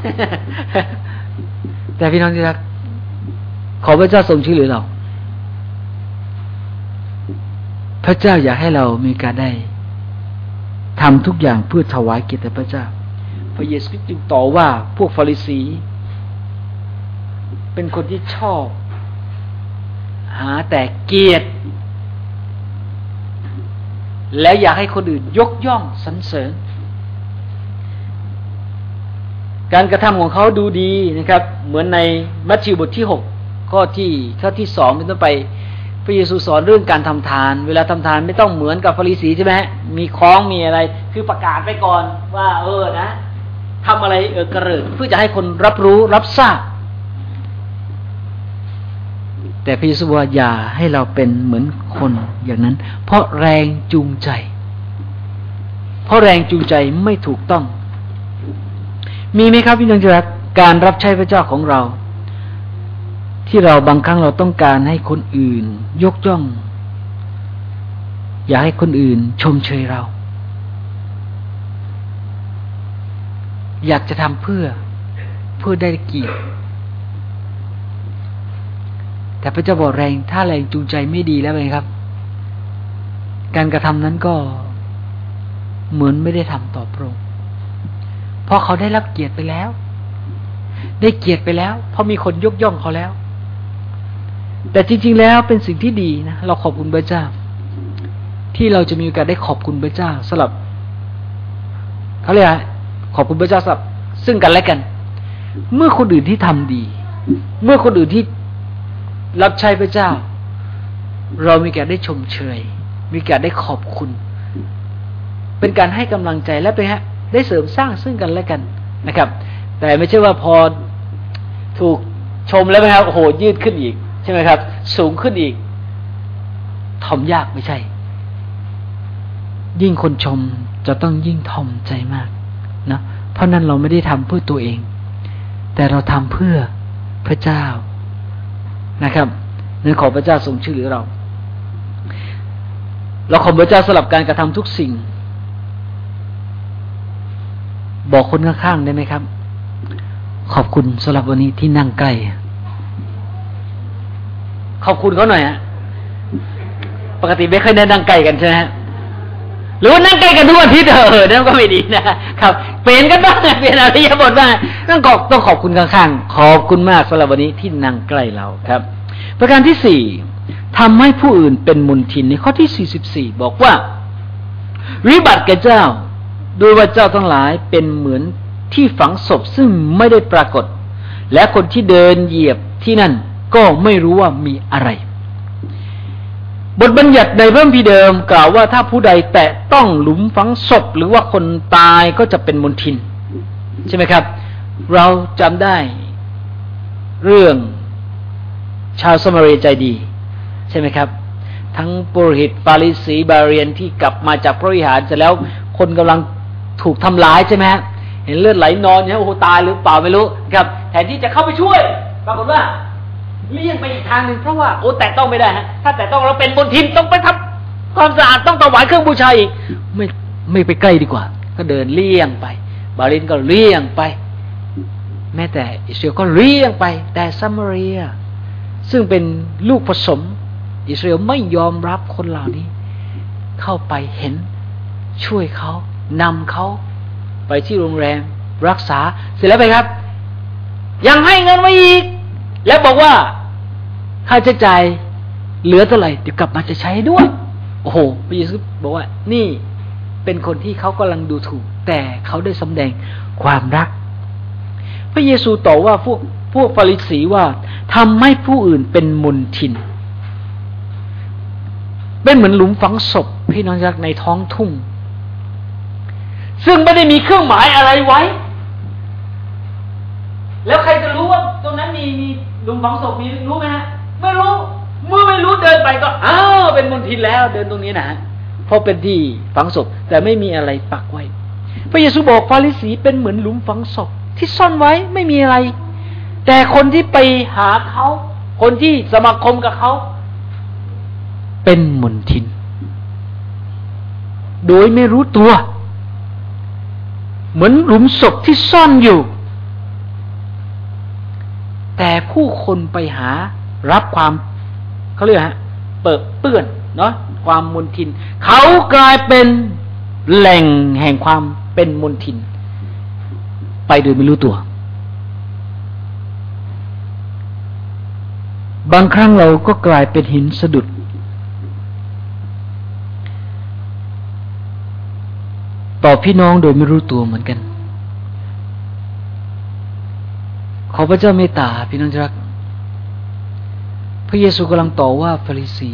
แต่พี่น้องที่รักขอพระเจ้าทรงช่วยเหลือเราพระเจ้าอยากให้เรามีการได้ทำทุกอย่างเพื่อถวายเกียรติแด่พระเจ้าพระเยซูคริสต์จึงต่อว่าพวกฟาริสีเป็นคนที่ชอบหาแต่เกียรติและอยากให้คนอื่นยกย่องสรรเสริญการกระทำของเขาดูดีนะครับเหมือนในมัทธิวบทที่6ข้อที่2เป็นต้นไปพระเยซูสอนเรื่องการทำทานเวลาทำทานไม่ต้องเหมือนกับฟาริสีใช่ไหมมีของมีอะไรคือประกาศไปก่อนว่านะทำอะไรกระเริกเพื่อจะให้คนรับรู้รับทราบแต่พระเยซูว่าอย่าให้เราเป็นเหมือนคนอย่างนั้นเพราะแรงจูงใจไม่ถูกต้องมีไหมครับพี่น้องที่รักการรับใช้พระเจ้าของเราที่เราบางครั้งเราต้องการให้คนอื่นยกย่องอยากให้คนอื่นชมเชยเราอยากจะทำเพื่อได้เกียรติแต่พระเจ้าบอกถ้าแรงจูงใจไม่ดีแล้วไงครับการกระทำนั้นก็เหมือนไม่ได้ทำต่อพระองค์เพราะเขาได้รับเกียรติไปแล้วเพราะมีคนยกย่องเขาแล้วแต่จริงๆแล้วเป็นสิ่งที่ดีนะเราขอบคุณพระเจ้าที่เราจะมีโอกาสได้ขอบคุณพระเจ้าสำหรับเขาเรียกขอบคุณพระเจ้าสำหรับซึ่งกันและกัน เมื่อคนอื่นที่ทำดี เมื่อคนอื่นที่รับใช้พระเจ้าเรามีการได้ชมเชยมีการได้ขอบคุณเป็นการให้กำลังใจและเป็นได้เสริมสร้างซึ่งกันและกันนะครับแต่ไม่ใช่ว่าพอถูกชมแล้วนะครับโอ้โหยืดขึ้นอีกใช่ไหมครับสูงขึ้นอีกถ่อมยากไม่ใช่ยิ่งคนชมจะต้องยิ่งถ่อมใจมากนะเพราะนั้นเราไม่ได้ทำเพื่อตัวเองแต่เราทำเพื่อพระเจ้านะครับนั้นขอพระเจ้าทรงช่วยเหลือเราขอพระเจ้าสำหรับการกระทำทุกสิ่งบอกคนข้างๆได้ไหมครับขอบคุณสำหรับวันนี้ที่นั่งใกล้ขอบคุณเขาหน่อยฮะปกติไม่เคยได้นั่งใกล้กันใช่ไหมฮะหรือว่านั่งใกล้กันทุกอาทิตย์นั่นก็ไม่ดีนะครับเปลี่ยนกันบ้างเปลี่ยนอริยบทบ้างต้องขอบคุณข้างๆขอบคุณมากสำหรับวันนี้ที่นั่งใกล้เราครับประการที่สี่ทำให้ผู้อื่นเป็นมลทินในข้อที่44บอกว่าวิบัติแก่เจ้าโดยว่าเจ้าทั้งหลายเป็นเหมือนที่ฝังศพซึ่งไม่ได้ปรากฏและคนที่เดินเหยียบที่นั่นก็ไม่รู้ว่ามีอะไรบทบัญญัติในพระคัมภีร์เดิมกล่าวว่าถ้าผู้ใดแตะต้องหลุมฝังศพหรือว่าคนตายก็จะเป็นมลทินใช่ไหมครับเราจำได้เรื่องชาวสมาเรียใจดีใช่ไหมครับทั้งปุโรหิตฟาริสีบาเรียนที่กลับมาจากพระวิหารเสร็จแล้วคนกำลังถูกทำร้ายใช่ไหมฮะเห็นเลือดไหลนอนเนี่ยโอ้โหตายหรือเปล่าไม่รู้ครับแทนที่จะเข้าไปช่วยปรากฏว่าเลี่ยงไปอีกทางหนึ่งเพราะว่าโอ้แตะต้องไม่ได้ฮะถ้าแตะต้องเราเป็นมลทินต้องไปทำความสะอาดต้องถวายเครื่องบูชาอีกไม่ไปใกล้ดีกว่าก็เดินเลี่ยงไปบาเรียนก็เลี่ยงไปแม้แต่อิสราเอลก็เลี่ยงไปแต่ซามาเรียซึ่งเป็นลูกผสมอิสราเอลไม่ยอมรับคนเหล่านี้เข้าไปเห็นช่วยเขานำเขาไปที่โรงแรมรักษาเสร็จแล้วไปครับยังให้เงินมาอีกแล้วบอกว่าค่าใช้จ่ายเหลือเท่าไหร่เดี๋ยวกลับมาจะใช้ด้วยโอ้โหพระเยซูบอกว่านี่เป็นคนที่เขากำลังดูถูกแต่เขาได้สำแดงความรักพระเยซูตอบว่าพวกฟาริสีว่าทำให้ผู้อื่นเป็นมลทินเป็นเหมือนหลุมฝังศพพี่น้องรักในท้องทุ่งซึ่งไม่ได้มีเครื่องหมายอะไรไว้แล้วใครจะรู้ว่าตรงนั้นมีหลุมฝังศพมีรู้ไหมฮะไม่รู้เมื่อไม่รู้เดินไปก็อ้าวเป็นมลทินแล้วเดินตรงนี้นะเพราะเป็นที่ฝังศพแต่ไม่มีอะไรปักไว้พระเยซูบอกฟาริสีเป็นเหมือนหลุมฝังศพที่ซ่อนไว้ไม่มีอะไรแต่คนที่ไปหาเขาคนที่สมาคมกับเขาเป็นมลทินโดยไม่รู้ตัวเหมือนหลุมศพที่ซ่อนอยู่แต่ผู้คนไปหารับความเขาเรียกเปื้อนเนาะความมลทินเขากลายเป็นแหล่งแห่งความเป็นมลทินไปโดยไม่รู้ตัวบางครั้งเราก็กลายเป็นหินสะดุดต่อพี่น้องโดยไม่รู้ตัวเหมือนกันขอพระเจ้าเมตตาพี่น้องรักพระเยซูกำลังต่อว่าฟาริสี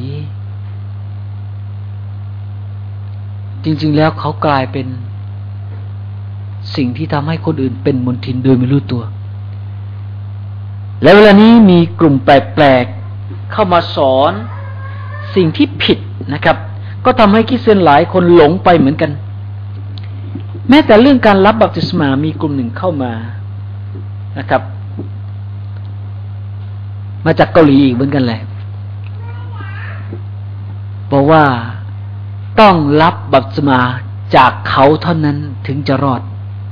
จริงๆแล้วเขากลายเป็นสิ่งที่ทำให้คนอื่นเป็นมลทินโดยไม่รู้ตัวและเวลานี้มีกลุ่มแปลกๆเข้ามาสอนสิ่งที่ผิดนะครับก็ทำให้คริสเตียนหลายคนหลงไปเหมือนกันแม้แต่เรื่องการรับบัพติศมามีกลุ่มหนึ่งเข้ามานะครับมาจากเกาหลีอีกเหมือนกันเลยบอกว่าต้องรับบัพติศมาจากเขาเท่านั้นถึงจะรอด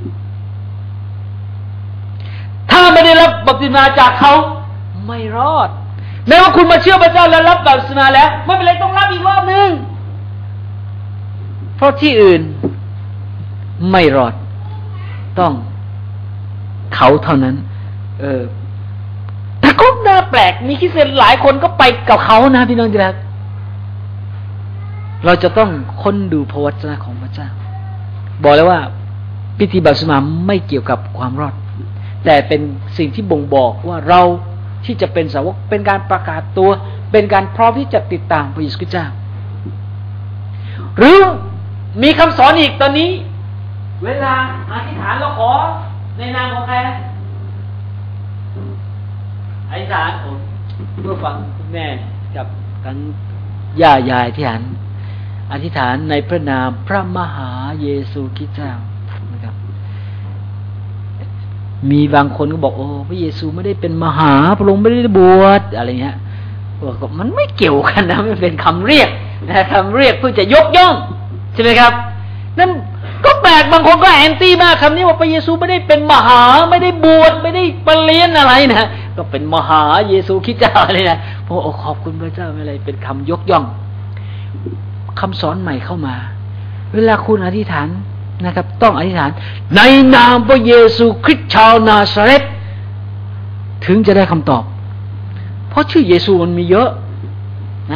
ถ้าไม่ได้รับบัพติศมาจากเขาไม่รอดแม้ว่าคุณมาเชื่อพระเจ้าแล้วรับบัพติศมาแล้วไม่เป็นไรต้องรับอีกรอบนึงเพราะที่อื่นไม่รอดต้องเขาเท่านั้นแต่ก็น่าแปลกมีคริสเตียนหลายคนก็ไปกับเขานะพี่น้องที่รักเราจะต้องค้นดูพระวจนะของพระเจ้าบอกแล้วว่าพิธีบัพติศมาไม่เกี่ยวกับความรอดแต่เป็นสิ่งที่บ่งบอกว่าเราที่จะเป็นสาวกเป็นการประกาศตัวเป็นการพร้อมที่จะติดตามพระเยซูคริสต์เจ้าหรือมีคำสอนอีกตอนนี้เวลาอธิษฐานเราขอในนามของใครนะอธิษฐานผมเมื่อฟังคุณแม่กับทั้งย่ายายอธิษฐานในพระนามพระมหาเยซูคริสต์เจ้านะครับมีบางคนก็บอกโอ้พระเยซูไม่ได้เป็นมหาพระองค์ไม่ได้บวชอะไรเงี้ยบอกมันไม่เกี่ยวกันนะมันเป็นคำเรียกนะคำเรียกเพื่อจะยกย่องใช่ไหมครับนั่นก็แปลกบางคนก็แอนตี้มากคำนี้ว่าพระเยซูไม่ได้เป็นมหาไม่ได้บวชไม่ได้ปรริญญาอะไรนะก็เป็นมหาเยซูคริสต์เจ้าเลยนะโอ้ขอบคุณพระเจ้าไม่อะไรเป็นคำยกย่องคำสอนใหม่เข้ามาเวลาคุณอธิษฐานนะครับต้องอธิษฐานในนามพระเยซูคริสต์ชาวนาซาเรตถึงจะได้คำตอบเพราะชื่อเยซูมันมีเยอะนะ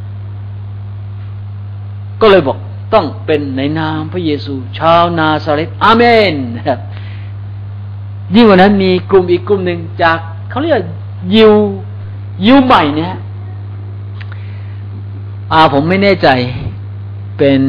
ก็เลยบอกต้องเป็นในนามพระเยซูชาวนาซาเรตอาเมนนะครับยิ่งกว่านั้นมีกลุ่มอีกกลุ่มหนึ่งจากเขาเรียกยิวใหม่เนี่ยผมไม่แน่ใจเป็น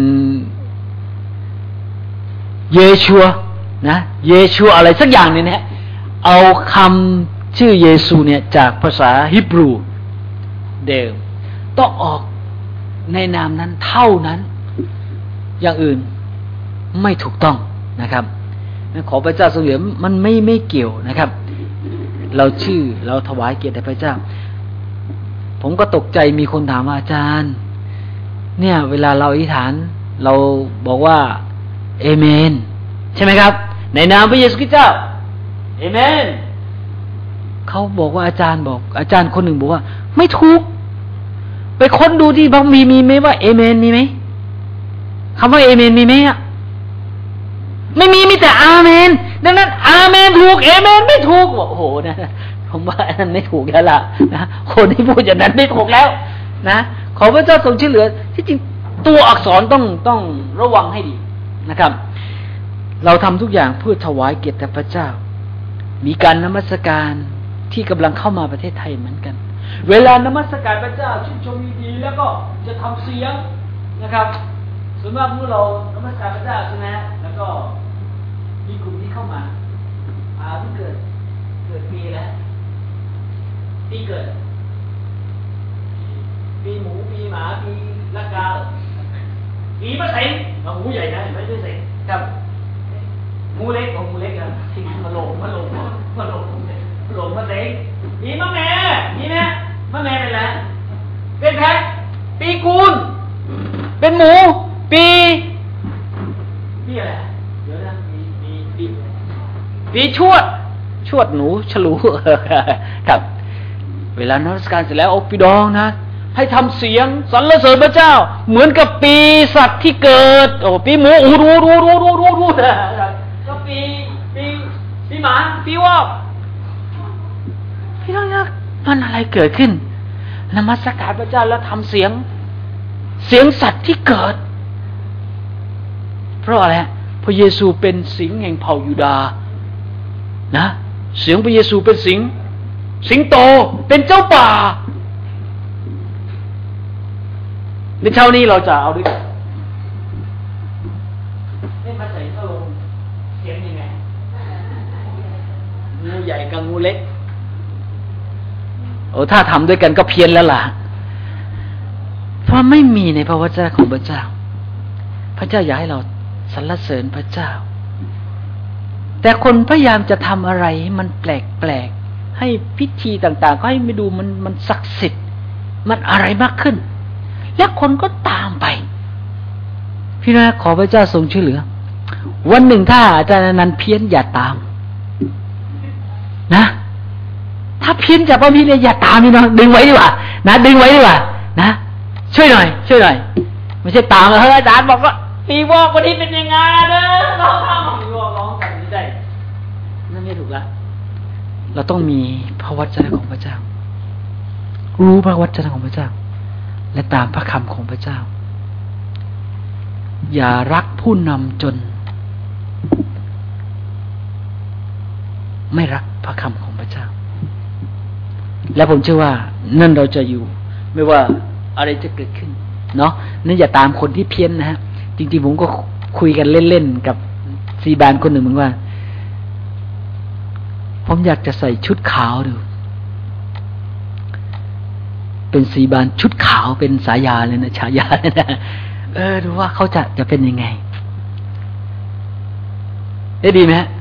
เยชัวนะเยชัวอะไรสักอย่างเนี่ยเอาคำชื่อเยซูเนี่ยจากภาษาฮิบรูเดิมต้องออกในนามนั้นเท่านั้นอย่างอื่นไม่ถูกต้องนะครับขอพระเจ้าทรงเหลือมันไม่เกี่ยวนะครับเราชื่อเราถวายเกียรติแด่พระเจ้าผมก็ตกใจมีคนถามว่าอาจารย์เนี่ยเวลาเราอธิษฐานเราบอกว่าเอเมนใช่ไหมครับในนามพระเยซูคริสต์เจ้าเอเมนเขาบอกว่าอาจารย์คนหนึ่งบอกว่าไม่ถูกไปค้นดูที่บอกมีไหมว่าเอเมนมีไหมคำว่าเอเมนมีไหมอ่ะไม่มีแต่อาเมนดังนั้นอาเมนถูกเอเมนไม่ถูกโอ้โหนะผมว่าอันนั้นไม่ถูกแล้วล่ะนะคนที่พูดอย่างนั้นไม่ถูกแล้วนะขอพระเจ้าทรงช่วยเหลือที่จริงตัวอักษรต้องระวังให้ดีนะครับเราทำทุกอย่างเพื่อถวายเกียรติแด่พระเจ้ามีการนมัสการที่กำลังเข้ามาประเทศไทยเหมือนกันเวลานมัสการพระเจ้าชื่นชมดีแล้วก็จะทำเสียงนะครับส่วนมากเมื่อเรานมัสการพระเจ้าใช่ไหมแล้วก็มีกลุ่มที่เข้ามาเพิ่งเกิดปีแล้วปีเกิดปีหมูปีหมาปีละกาปีมะเส็งหมูใหญ่นะไม่ใช่เส็งครับหมูเล็กหมูเล็กอะที่มาหลงมะเส็งปีมะแม่มีไหมมะแม่เป็นอะไรเป็นแพะปีกูลเป็นหมูปีอะไรเดี๋ยวนะปีชวดหนูฉลูครับเวลานมัสการเสร็จแล้วพี่ดองนะให้ทำเสียงสรรเสริญพระเจ้าเหมือนกับปีสัตว์ที่เกิดปีหมูรู้ก็ปีหมาปีวอกพี่น้องนะมันอะไรเกิดขึ้นนมัสการพระเจ้าแล้วทำเสียงสัตว์ที่เกิดเพราะอะไรพระเยซูเป็นสิงห์แห่งเผ่ายูดาห์นะเสียงพระเยซูเป็นสิงโตเป็นเจ้าป่าในเช้านี้เราจะเอาด้วยกันมาใส่ก็ลงเสียงยังไงงูใหญ่กับงูเล็กถ้าทำด้วยกันก็เพี้ยนแล้วล่ะเพราะไม่มีในพระวจนะของพระเจ้าพระเจ้าอยากให้เราสรรเสริญพระเจ้าแต่คนพยายามจะทำอะไรมันแปลกให้พิธีต่างๆก็ให้ไม่ดูมันศักดิ์สิทธิ์มันอะไรมากขึ้นและคนก็ตามไปพี่น้องขอพระเจ้าทรงช่วยเหลือวันหนึ่งถ้าอาจารย์นันเพี้ยนอย่าตามนะถ้าเพี้ยนจากพระพิธีอย่าตามพี่น้องดึงไว้ดีกว่านะดึงไว้ดีกว่านะช่วยหน่อยไม่ใช่ตามเฮ้ยอาจารย์บอกว่าปีวอกวันนี้เป็นยังไงนะร้องข้ามปีวอกร้องกันไม่ได้นั่นไม่ถูกละเราต้องมีพระวจนะของพระเจ้ารู้พระวจนะของพระเจ้าและตามพระคำของพระเจ้าอย่ารักผู้นำจนไม่รักพระคำของพระเจ้าและผมเชื่อว่านั่นเราจะอยู่ไม่ว่าอะไรจะเกิดขึ้นเนาะนั่นอย่าตามคนที่เพี้ยนนะฮะจริงๆผมก็คุยกันเล่นๆกับซีบานคนหนึ่งเหมือนว่าผมอยากจะใส่ชุดขาวดูเป็นซีบานชุดขาวเป็นสายาเลยนะฉายาเลยนะดูว่าเขาจะเป็นยังไงได้ดีไหมฮะ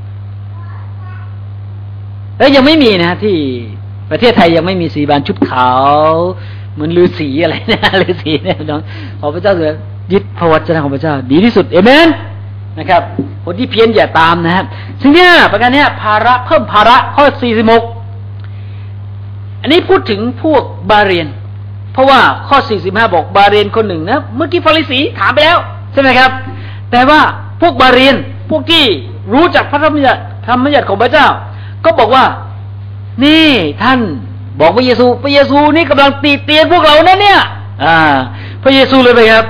ยังไม่มีนะที่ประเทศไทยยังไม่มีสีบานชุดขาวเหมือนฤาษีอะไรนะฤาษีเนี่ยน้องขอพระเจ้าเลยยึดพระวจนะของพระเจ้าดีที่สุดเอเมนนะครับคนที่เพี้ยนอย่าตามนะครับซึ่งเนี่ยประการนี้ภาระเพิ่มภาระข้อ46อันนี้พูดถึงพวกบาเรียนเพราะว่าข้อ45บอกบาเรียนคนหนึ่งนะเมื่อกี้ฟาริสีถามไปแล้วใช่ไหมครับแต่ว่าพวกบาเรียนพวกที่รู้จักพระธรรมบัญญัติของพระเจ้าก็บอกว่านี่ท่านบอกพระเยซูนี่กำลังตีเตียนพวกเรานะเนี่ยพระเยซูเลยไปครับ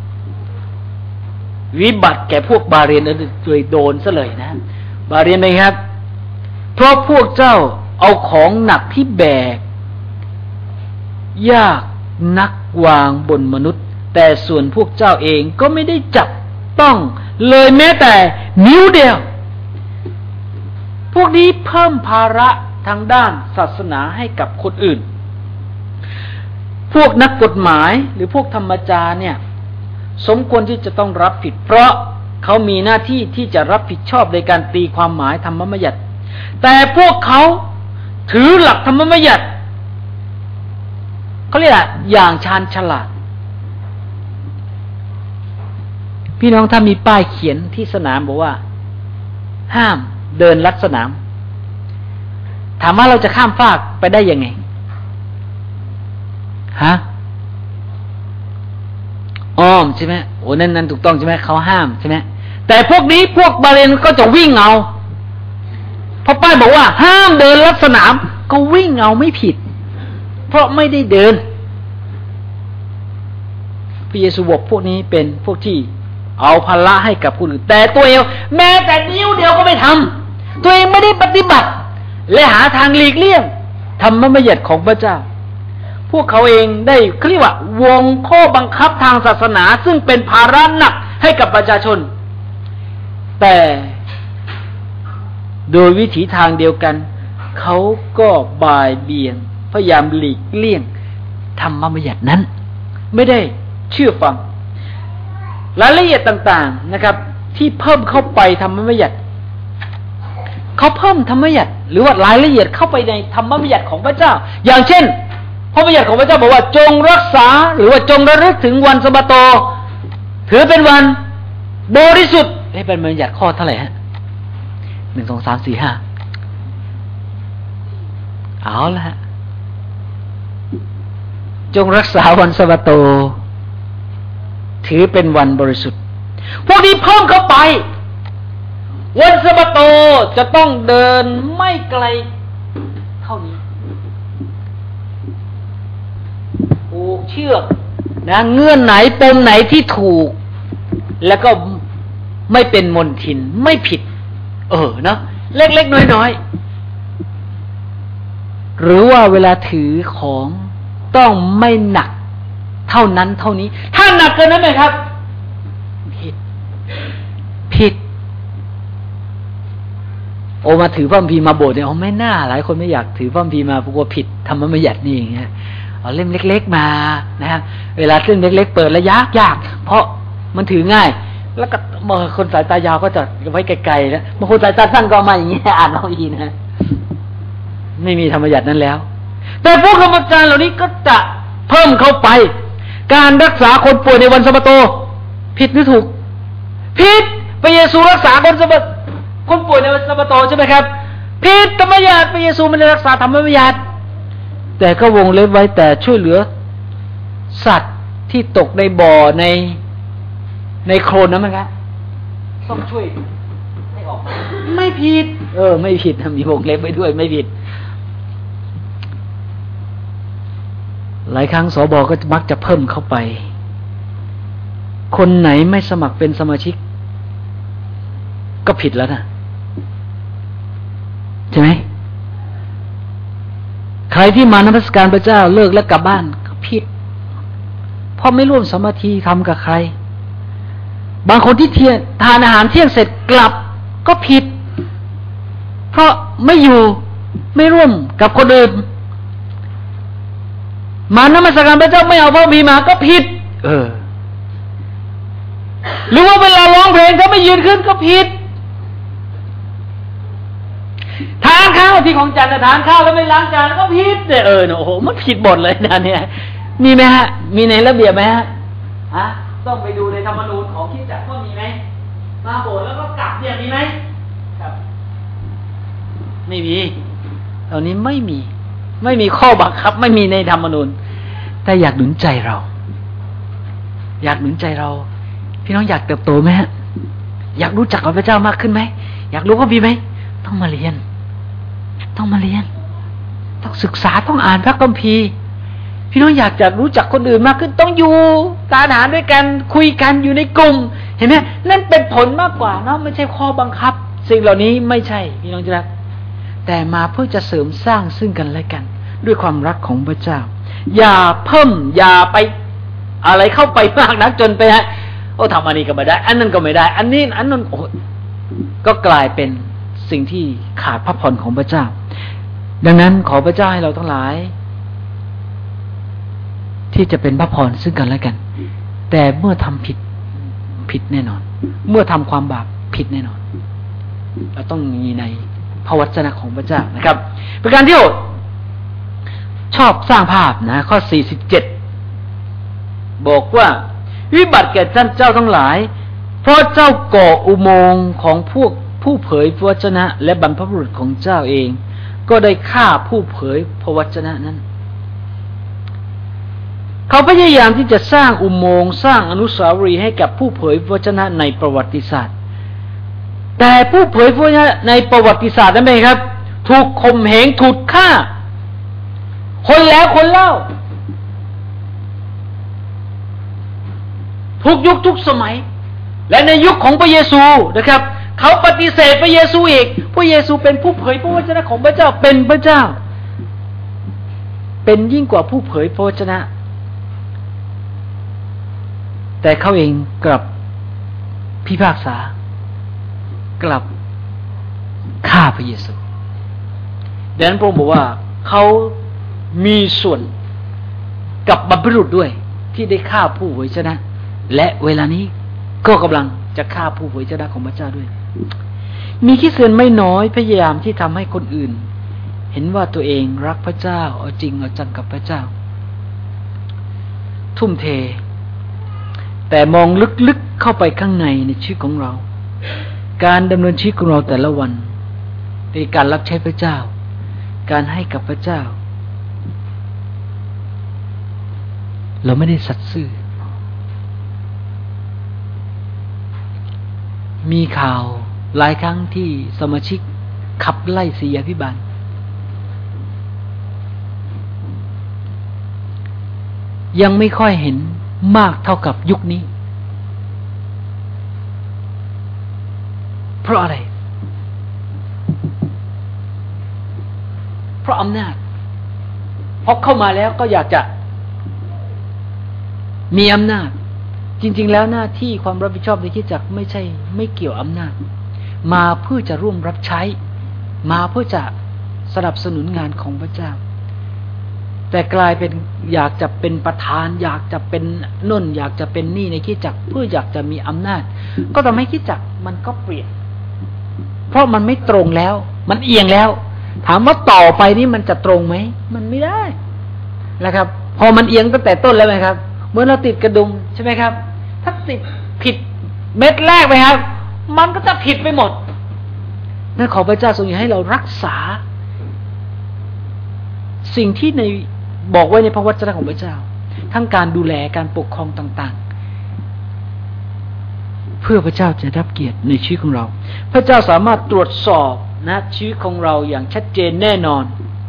วิบัติแก่พวกบาเรียนเลยโดนซะเลยนะบาเรียนไหมครับเพราะพวกเจ้าเอาของหนักที่แบกยากนักวางบนมนุษย์แต่ส่วนพวกเจ้าเองก็ไม่ได้จับต้องเลยแม้แต่นิ้วเดียวพวกนี้เพิ่มภาระทางด้านศาสนาให้กับคนอื่นพวกนักกฎหมายหรือพวกธรรมจารย์เนี่ยสมควรที่จะต้องรับผิดเพราะเขามีหน้าที่ที่จะรับผิดชอบในการตีความหมายธรรมบัญญัติแต่พวกเขาถือหลักธรรมบัญญัติเขาเรียกอย่างชาญฉลาดพี่น้องถ้ามีป้ายเขียนที่สนามบอกว่าห้ามเดินลัดสนามถามว่าเราจะข้ามฟากไปได้ยังไงอ้อมใช่ไหมโอ้นั่นถูกต้องใช่ไหมเขาห้ามใช่ไหมแต่พวกนี้พวกบาเรนก็จะวิ่งเอาเพราะป้ายบอกว่าห้ามเดินลัดสนามก็วิ่งเอาไม่ผิดเพราะไม่ได้เดินพระเยซูบอกพวกนี้เป็นพวกที่เอาภาระให้กับคนอื่นแต่ตัวเองแม้แต่นิ้วเดียวก็ไม่ทำตัวเองไม่ได้ปฏิบัติและหาทางหลีกเลี่ยงธรรมบัญญัติของพระเจ้าพวกเขาเองได้เรียกว่าวงข้อบังคับทางศาสนาซึ่งเป็นภาระหนักให้กับประชาชนแต่โดยวิถีทางเดียวกันเขาก็บ่ายเบี่ยงพยายามหลีกเลี่ยงธรรมบัญญัตินั้นไม่ได้เชื่อฟังรายละเอียดต่างๆนะครับที่เพิ่มเข้าไปธรรมบัญญัติเขาเพิ่มธรรมบัญญัติหรือว่ารายละเอียดเข้าไปในธรรมบัญญัติของพระเจ้าอย่างเช่นพระบัญญัติของพระเจ้าบอกว่าจงรักษาหรือว่าจงระลึกถึงวันสะบาโตถือเป็นวันบริสุทธิ์เป็นบัญญัติข้อเท่าไหร่ฮะ1 2 3 4 5เอาละฮะจงรักษาวันสะบาโตถือเป็นวันบริสุทธิ์พวกนี้เพิ่มเข้าไปวันสะบาโตจะต้องเดินไม่ไกลเท่านี้เชือกนะเงื่อนไหนปมไหนที่ถูกแล้วก็ไม่เป็นมลทินไม่ผิดเนาะเล็กๆน้อยๆหรือว่าเวลาถือของต้องไม่หนักเท่านั้นเท่านี้ถ้าหนักเกินนั้นไหมครับผิดมาถือพระคัมภีร์มาโบสถ์เนี่ยไม่น่าหลายคนไม่อยากถือพระคัมภีร์มาเพราะว่าผิดธรรมบัญญัตินี่อย่างเงี้ยเอาเล่มเล็กๆมานะครับเวลาเล่มเล็กๆเปิดแล้วยากเพราะมันถือง่ายแล้วก็บางคนสายตายาวก็จะไว้ไกลๆแล้วบางคนสายตาสั้นก็มาอย่างเงี้ยอ่านเอาอีกนะไม่มีธรรมบัญญัตินั้นแล้วแต่พวกคำอาจารย์เหล่านี้ก็จะเพิ่มเข้าไปการรักษาคนป่วยในวันสะบาโตผิดหรือถูกผิดพระเยซูรักษาคนป่วยในวันสะบาโตใช่ไหมครับผิดธรรมบัญญัติพระเยซูไม่ได้รักษาธรรมบัญญัติแต่ก็วงเล็บไว้แต่ช่วยเหลือสัตว์ที่ตกในบ่อในโคลนนั้นมั้งครับต้องช่วยให้ออกมาไม่ผิดไม่ผิดมีวงเล็บไว้ด้วยไม่ผิดหลายครั้งสบก็มักจะเพิ่มเข้าไปคนไหนไม่สมัครเป็นสมาชิกก็ผิดแล้วนะใช่ไหมใครที่มานมัสการพระเจ้าเลิกแล้วกลับบ้านก็ผิดเพราะไม่ร่วมสมาธิทำกับใครบางคนที่ทานอาหารเที่ยงเสร็จกลับก็ผิดเพราะไม่อยู่ไม่ร่วมกับคนอื่นมานมัสการพระเจ้าไม่เอาพระบีมาก็ผิดหรือว่าเวลาร้องเพลงถ้าไม่ยืนขึ้นก็ผิดทานข้าวที่ของจันทร์ทานข้าวแล้วไม่ล้างจานก็ผิดเนี่ยโอ้โหมันผิดหมดเลยนะเนี่ยมีไหมฮะมีในระเบียบไหมฮะต้องไปดูในธรรมนูญของคริสตจักรว่ามีไหมมาโบสถ์แล้วก็กลับเนี่ยมีไหมครับไม่มีตอนนี้ไม่มีข้อบังคับไม่มีในธรรมนูญแต่อยากหนุนใจเราพี่น้องอยากเติบโตไหมฮะอยากรู้จักพระเจ้ามากขึ้นไหมอยากรู้ก็มีไหมต้องมาเรียนต้องศึกษาต้องอ่านพระคัมภีร์พี่น้องอยากจะรู้จักคนอื่นมากขึ้นต้องอยู่ทานอาหารด้วยกันคุยกันอยู่ในกลุ่มเห็นไหมนั่นเป็นผลมากกว่าเนาะไม่ใช่ข้อบังคับสิ่งเหล่านี้ไม่ใช่พี่น้องจะรักแต่มาเพื่อจะเสริมสร้างซึ่งกันและกันด้วยความรักของพระเจ้าอย่าเพิ่มอย่าไปอะไรเข้าไปมากนักจนไปฮะทำอันนี้ก็ไม่ได้อันนั้นก็ไม่ได้อันนี้อันนั้นก็กลายเป็นสิ่งที่ขาดพระพรของพระเจ้าดังนั้นขอพระเจ้าให้เราทั้งหลายที่จะเป็นพระพรซึ่งกันและกันแต่เมื่อทำผิดแน่นอนเมื่อทำความบาปผิดแน่นอนเราต้องมีในพระวจนะของพระเจ้านะครับประการที่ชอบสร้างภาพนะข้อ47บอกว่าวิบัติแก่ท่านเจ้าทั้งหลายเพราะเจ้าก่ออุโมงค์ของพวกผู้เผยพระวจนะและบรรพบุรุษของเจ้าเองก็ได้ฆ่าผู้เผยพระวจนะนั้นเขาพยายามที่จะสร้างอุโมงค์สร้างอนุสาวรีย์ให้กับผู้เผยพระวจนะในประวัติศาสตร์แต่ผู้เผยพระวจนะในประวัติศาสตร์นั้นเองครับถูกข่มเหงถูกฆ่าคนแล้วคนเล่าทุกยุคทุกสมัยและในยุคของพระเยซูนะครับเขาปฏิเสธพระเยซูอีกพระเยซูเป็นผู้เผยพระวจนะของพระเจ้าเป็นพระเจ้าเป็นยิ่งกว่าผู้เผยพระวจนะแต่เขาเองกลับพิพากษากลับฆ่าพระเยซูดังนั้นพระองค์บอกว่าเขามีส่วนกับบรรพบุรุษด้วยที่ได้ฆ่าผู้เผยพระวจนะและเวลานี้ก็กำลังจะฆ่าผู้เผยพระวจนะของพระเจ้าด้วยมีคริสเตียนไม่น้อยพยายามที่ทำให้คนอื่นเห็นว่าตัวเองรักพระเจ้าเอาจริงเอาจังกับพระเจ้าทุ่มเทแต่มองลึกๆเข้าไปข้างในชีวิตของเราการดำเนินชีวิตของเราแต่ละวันในการรับใช้พระเจ้าการให้กับพระเจ้าเราไม่ได้สัตย์ซื่อมีข่าวหลายครั้งที่สมาชิกขับไล่ศิษยาภิบาลยังไม่ค่อยเห็นมากเท่ากับยุคนี้เพราะอะไรเพราะอำนาจพอเข้ามาแล้วก็อยากจะมีอำนาจจริงๆแล้วหน้าที่ความรับผิดชอบในคริสตจักรไม่เกี่ยวอำนาจมาเพื่อจะร่วมรับใช้มาเพื่อจะสนับสนุนงานของพระเจ้าแต่กลายเป็นอยากจะเป็นประธานอยากจะเป็นน่นอยากจะเป็นนี่ในคริสตจักรเพื่ออยากจะมีอำนาจก็ทำให้คริสตจักรมันก็เปลี่ยนเพราะมันไม่ตรงแล้วมันเอียงแล้วถามว่าต่อไปนี้มันจะตรงไหมมันไม่ได้นะครับพอมันเอียงตั้งแต่ต้นแล้วไหมครับเมื่อเราติดกระดุมใช่ไหมครับถ้าติดผิดเม็ดแรกไปครับมันก็จะผิดไปหมดนั่นขอพระเจ้าทรงอยากให้เรารักษาสิ่งที่ในบอกไว้ในพระวจนะของพระเจ้าทั้งการดูแลการปกครองต่างๆเพื่อพระเจ้าจะรับเกียรติในชีวิตของเราพระเจ้าสามารถตรวจสอบนะชีวิตของเราอย่างชัดเจนแน่นอน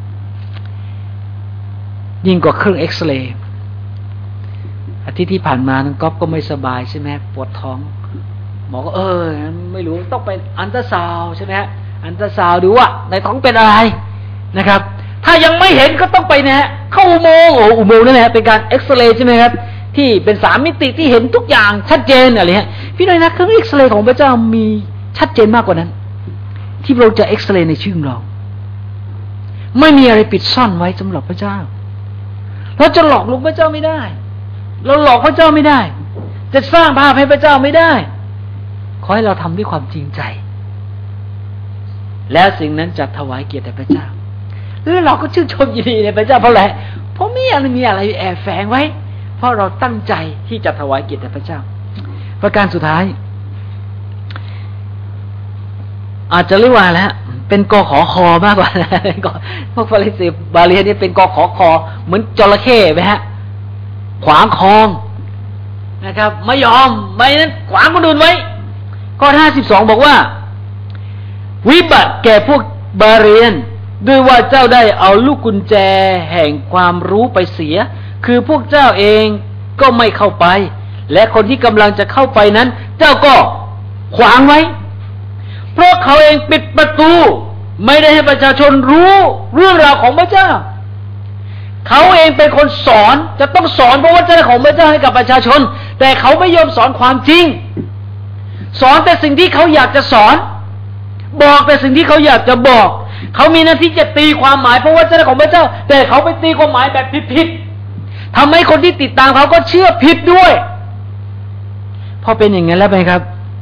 ยิ่งกว่าเครื่องเอ็กซเรย์อาทิตย์ที่ผ่านมาน้องก๊อฟก็ไม่สบายใช่ไหมปวดท้องหมอก็ไม่รู้ต้องไปอัลตราซาวด์ใช่ไหมฮะอันตราซาวด์ดูว่าในท้องเป็นอะไรนะครับถ้ายังไม่เห็นก็ต้องไปนะฮะเข้าอุโมงค์อุโมงค์นั่นแหละเป็นการเอ็กซเรย์ใช่ไหมครับที่เป็น3 มิติที่เห็นทุกอย่างชัดเจนอะไรฮะพี่น้อยนะเครื่องเอ็กซเรย์ของพระเจ้ามีชัดเจนมากกว่านั้นที่เราจะเอ็กซเรย์ในชีวิตของเราไม่มีอะไรปิดซ่อนไว้สำหรับพระเจ้าเราจะหลอกลวงพระเจ้าไม่ได้เราหลอกพระเจ้าไม่ได้จะสร้างภาพให้พระเจ้าไม่ได้ขอให้เราทำด้วยความจริงใจแล้วสิ่งนั้นจะถวายเกียรติแด่พระเจ้าแล้วเราก็ชื่นชมยินดีในพระเจ้าเพราะอะไรเพราะมีอะไรแอบแฝงไว้เพราะเราตั้งใจที่จะถวายเกียรติแด่พระเจ้าประการสุดท้ายอาจจะเรียกว่าแล้วเป็นกขคมากกว่าพวกฟาริสีบาลีนี่เป็นกขคเหมือนจระเข้ไหมฮะขวางคลองนะครับไม่ยอมไม่นั้นขวางคนอื่นไว้ข้อ52บอกว่าวิบัติแก่พวกบาเรียนด้วยว่าเจ้าได้เอาลูกกุญแจแห่งความรู้ไปเสียคือพวกเจ้าเองก็ไม่เข้าไปและคนที่กำลังจะเข้าไปนั้นเจ้าก็ขวางไว้เพราะเขาเองปิดประตูไม่ได้ให้ประชาชนรู้เรื่องราวของพระเจ้าเขาเองเป็นคนสอนจะต้องสอนพระวจนะของพระเจ้าให้กับประชาชนแต่เขาไม่ยอมสอนความจริงสอนแต่สิ่งที่เขาอยากจะสอนบอกแต่สิ่งที่เขาอยากจะบอกเขามีหน้าที่จะตีความหมายพระวจนะของพระเจ้าแต่เขาไปตีความหมายแบบผิดๆทำให้คนที่ติดตามเขาก็เชื่อผิดด้วยพอเป็นอย่างนั้นแล้วไหมครับ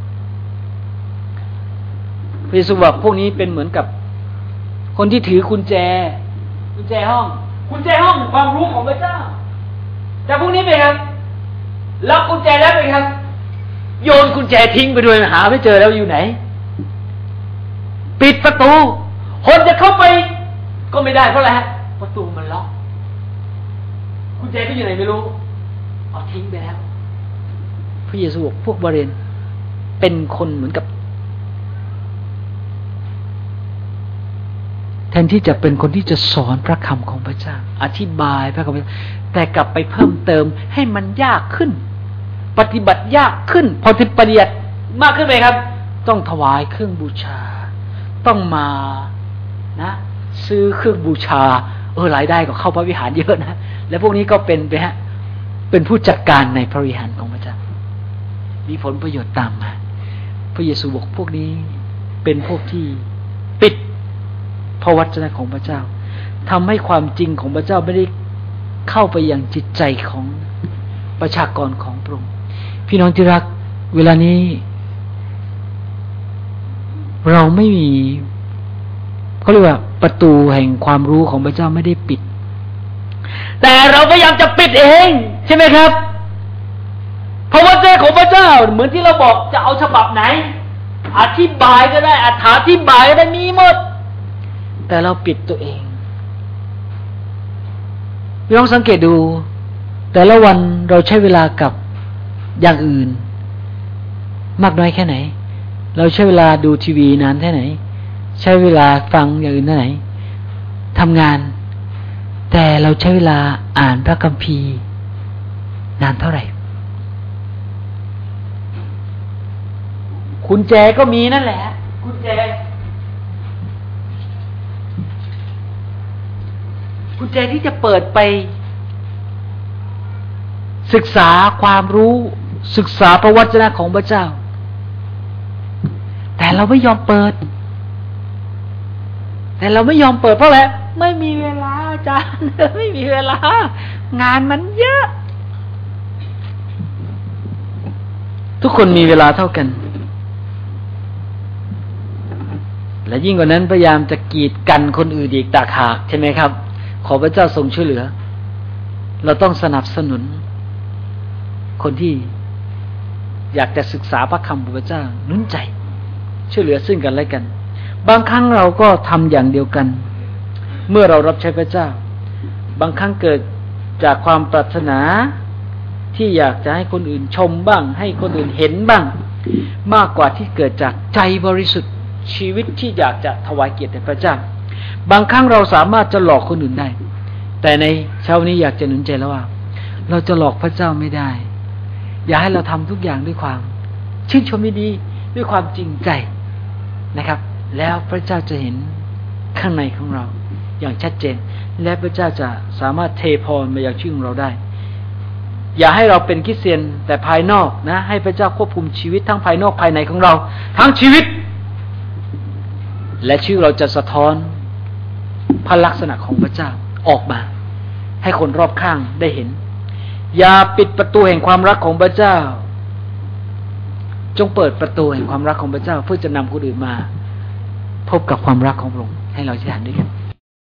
พระเยซูบอกพวกนี้เป็นเหมือนกับคนที่ถือกุญแจห้องความรู้ของพระเจ้าแต่พวกนี้เป็นครับล็อกกุญแจแล้วเป็นครับโยนกุญแจทิ้งไปด้วยหาไม่เจอแล้วอยู่ไหนปิดประตูคนจะเข้าไปก็ไม่ได้เพราะอะไรฮะประตูมันล็อกกุญแจก็อยู่ไหนไม่รู้เอาทิ้งไปแล้วพระเยซูบอกพวกบาเรนเป็นคนเหมือนกับแทนที่จะเป็นคนที่จะสอนพระคำของพระเจ้าอธิบายพระคำของพระเจ้าแต่กลับไปเพิ่มเติมให้มันยากขึ้นปฏิบัติยากขึ้นพอที่ปฏิบัติมากขึ้นไปครับต้องถวายเครื่องบูชาต้องมานะซื้อเครื่องบูชารายได้ก็เข้าพระวิหารเยอะนะแล้วพวกนี้ก็เป็นไปฮะเป็นผู้จัดการในพระวิหารของพระเจ้ามีผลประโยชน์ตามมาพระเยซูบอกพวกนี้เป็นพวกที่ปิดพระวจนะของพระเจ้าทำให้ความจริงของพระเจ้าไม่ได้เข้าไปยังจิตใจของประชากรของพระองค์พี่น้องที่รักเวลานี้เราไม่มีเขาเรียกว่าประตูแห่งความรู้ของพระเจ้าไม่ได้ปิดแต่เราพยายามจะปิดเองใช่ไหมครับพระวจนะของพระเจ้าเหมือนที่เราบอกจะเอาฉบับไหนอธิบายก็ได้อธิบายก็ได้มีหมดแต่เราปิดตัวเองลองสังเกตดูแต่ละวันเราใช้เวลากับอย่างอื่นมากน้อยแค่ไหนเราใช้เวลาดูทีวีนานแค่ไหนใช้เวลาฟังอย่างอื่นแค่ไหนทำงานแต่เราใช้เวลาอ่านพระคัมภีร์นานเท่าไหร่กุญแจก็มีนั่นแหละกุญแจที่จะเปิดไปศึกษาความรู้ศึกษาพระวจนะของพระเจ้าแต่เราไม่ยอมเปิดเพราะอะไรไม่มีเวลาอาจารย์ไม่มีเวลางานมันเยอะทุกคนมีเวลาเท่ากันและยิ่งกว่านั้นพยายามจะกีดกันคนอื่นอีกต่างหากใช่ไหมครับขอพระเจ้าทรงช่วยเหลือเราต้องสนับสนุนคนที่อยากจะศึกษาพระคำของพระเจ้าหนุนใจช่วยเหลือซึ่งกันและกันบางครั้งเราก็ทำอย่างเดียวกันเมื่อเรารับใช้พระเจ้าบางครั้งเกิดจากความปรารถนาที่อยากจะให้คนอื่นชมบ้างให้คนอื่นเห็นบ้างมากกว่าที่เกิดจากใจบริสุทธิ์ชีวิตที่อยากจะถวายเกียรติแด่พระเจ้าบางครั้งเราสามารถจะหลอกคนอื่นได้แต่ในเช้านี้อยากจะหนุนใจแล้วว่าเราจะหลอกพระเจ้าไม่ได้อยากให้เราทำทุกอย่างด้วยความชื่นชมดีๆด้วยความจริงใจนะครับแล้วพระเจ้าจะเห็นข้างในของเราอย่างชัดเจนและพระเจ้าจะสามารถเทพรมาอย่างชีวิตของเราได้อย่าให้เราเป็นคริสเตียนแต่ภายนอกนะให้พระเจ้าควบคุมชีวิตทั้งภายนอกภายในของเราทั้งชีวิตและชีวิตเราจะสะท้อนพระลักษณะของพระเจ้าออกมาให้คนรอบข้างได้เห็นอย่าปิดประตูแห่งความรักของพระเจ้าจงเปิดประตูแห่งความรักของพระเจ้าเพื่อจะนำคนอื่นมาพบกับความรักของพระองค์ให้เราอธิษฐานด้วยกัน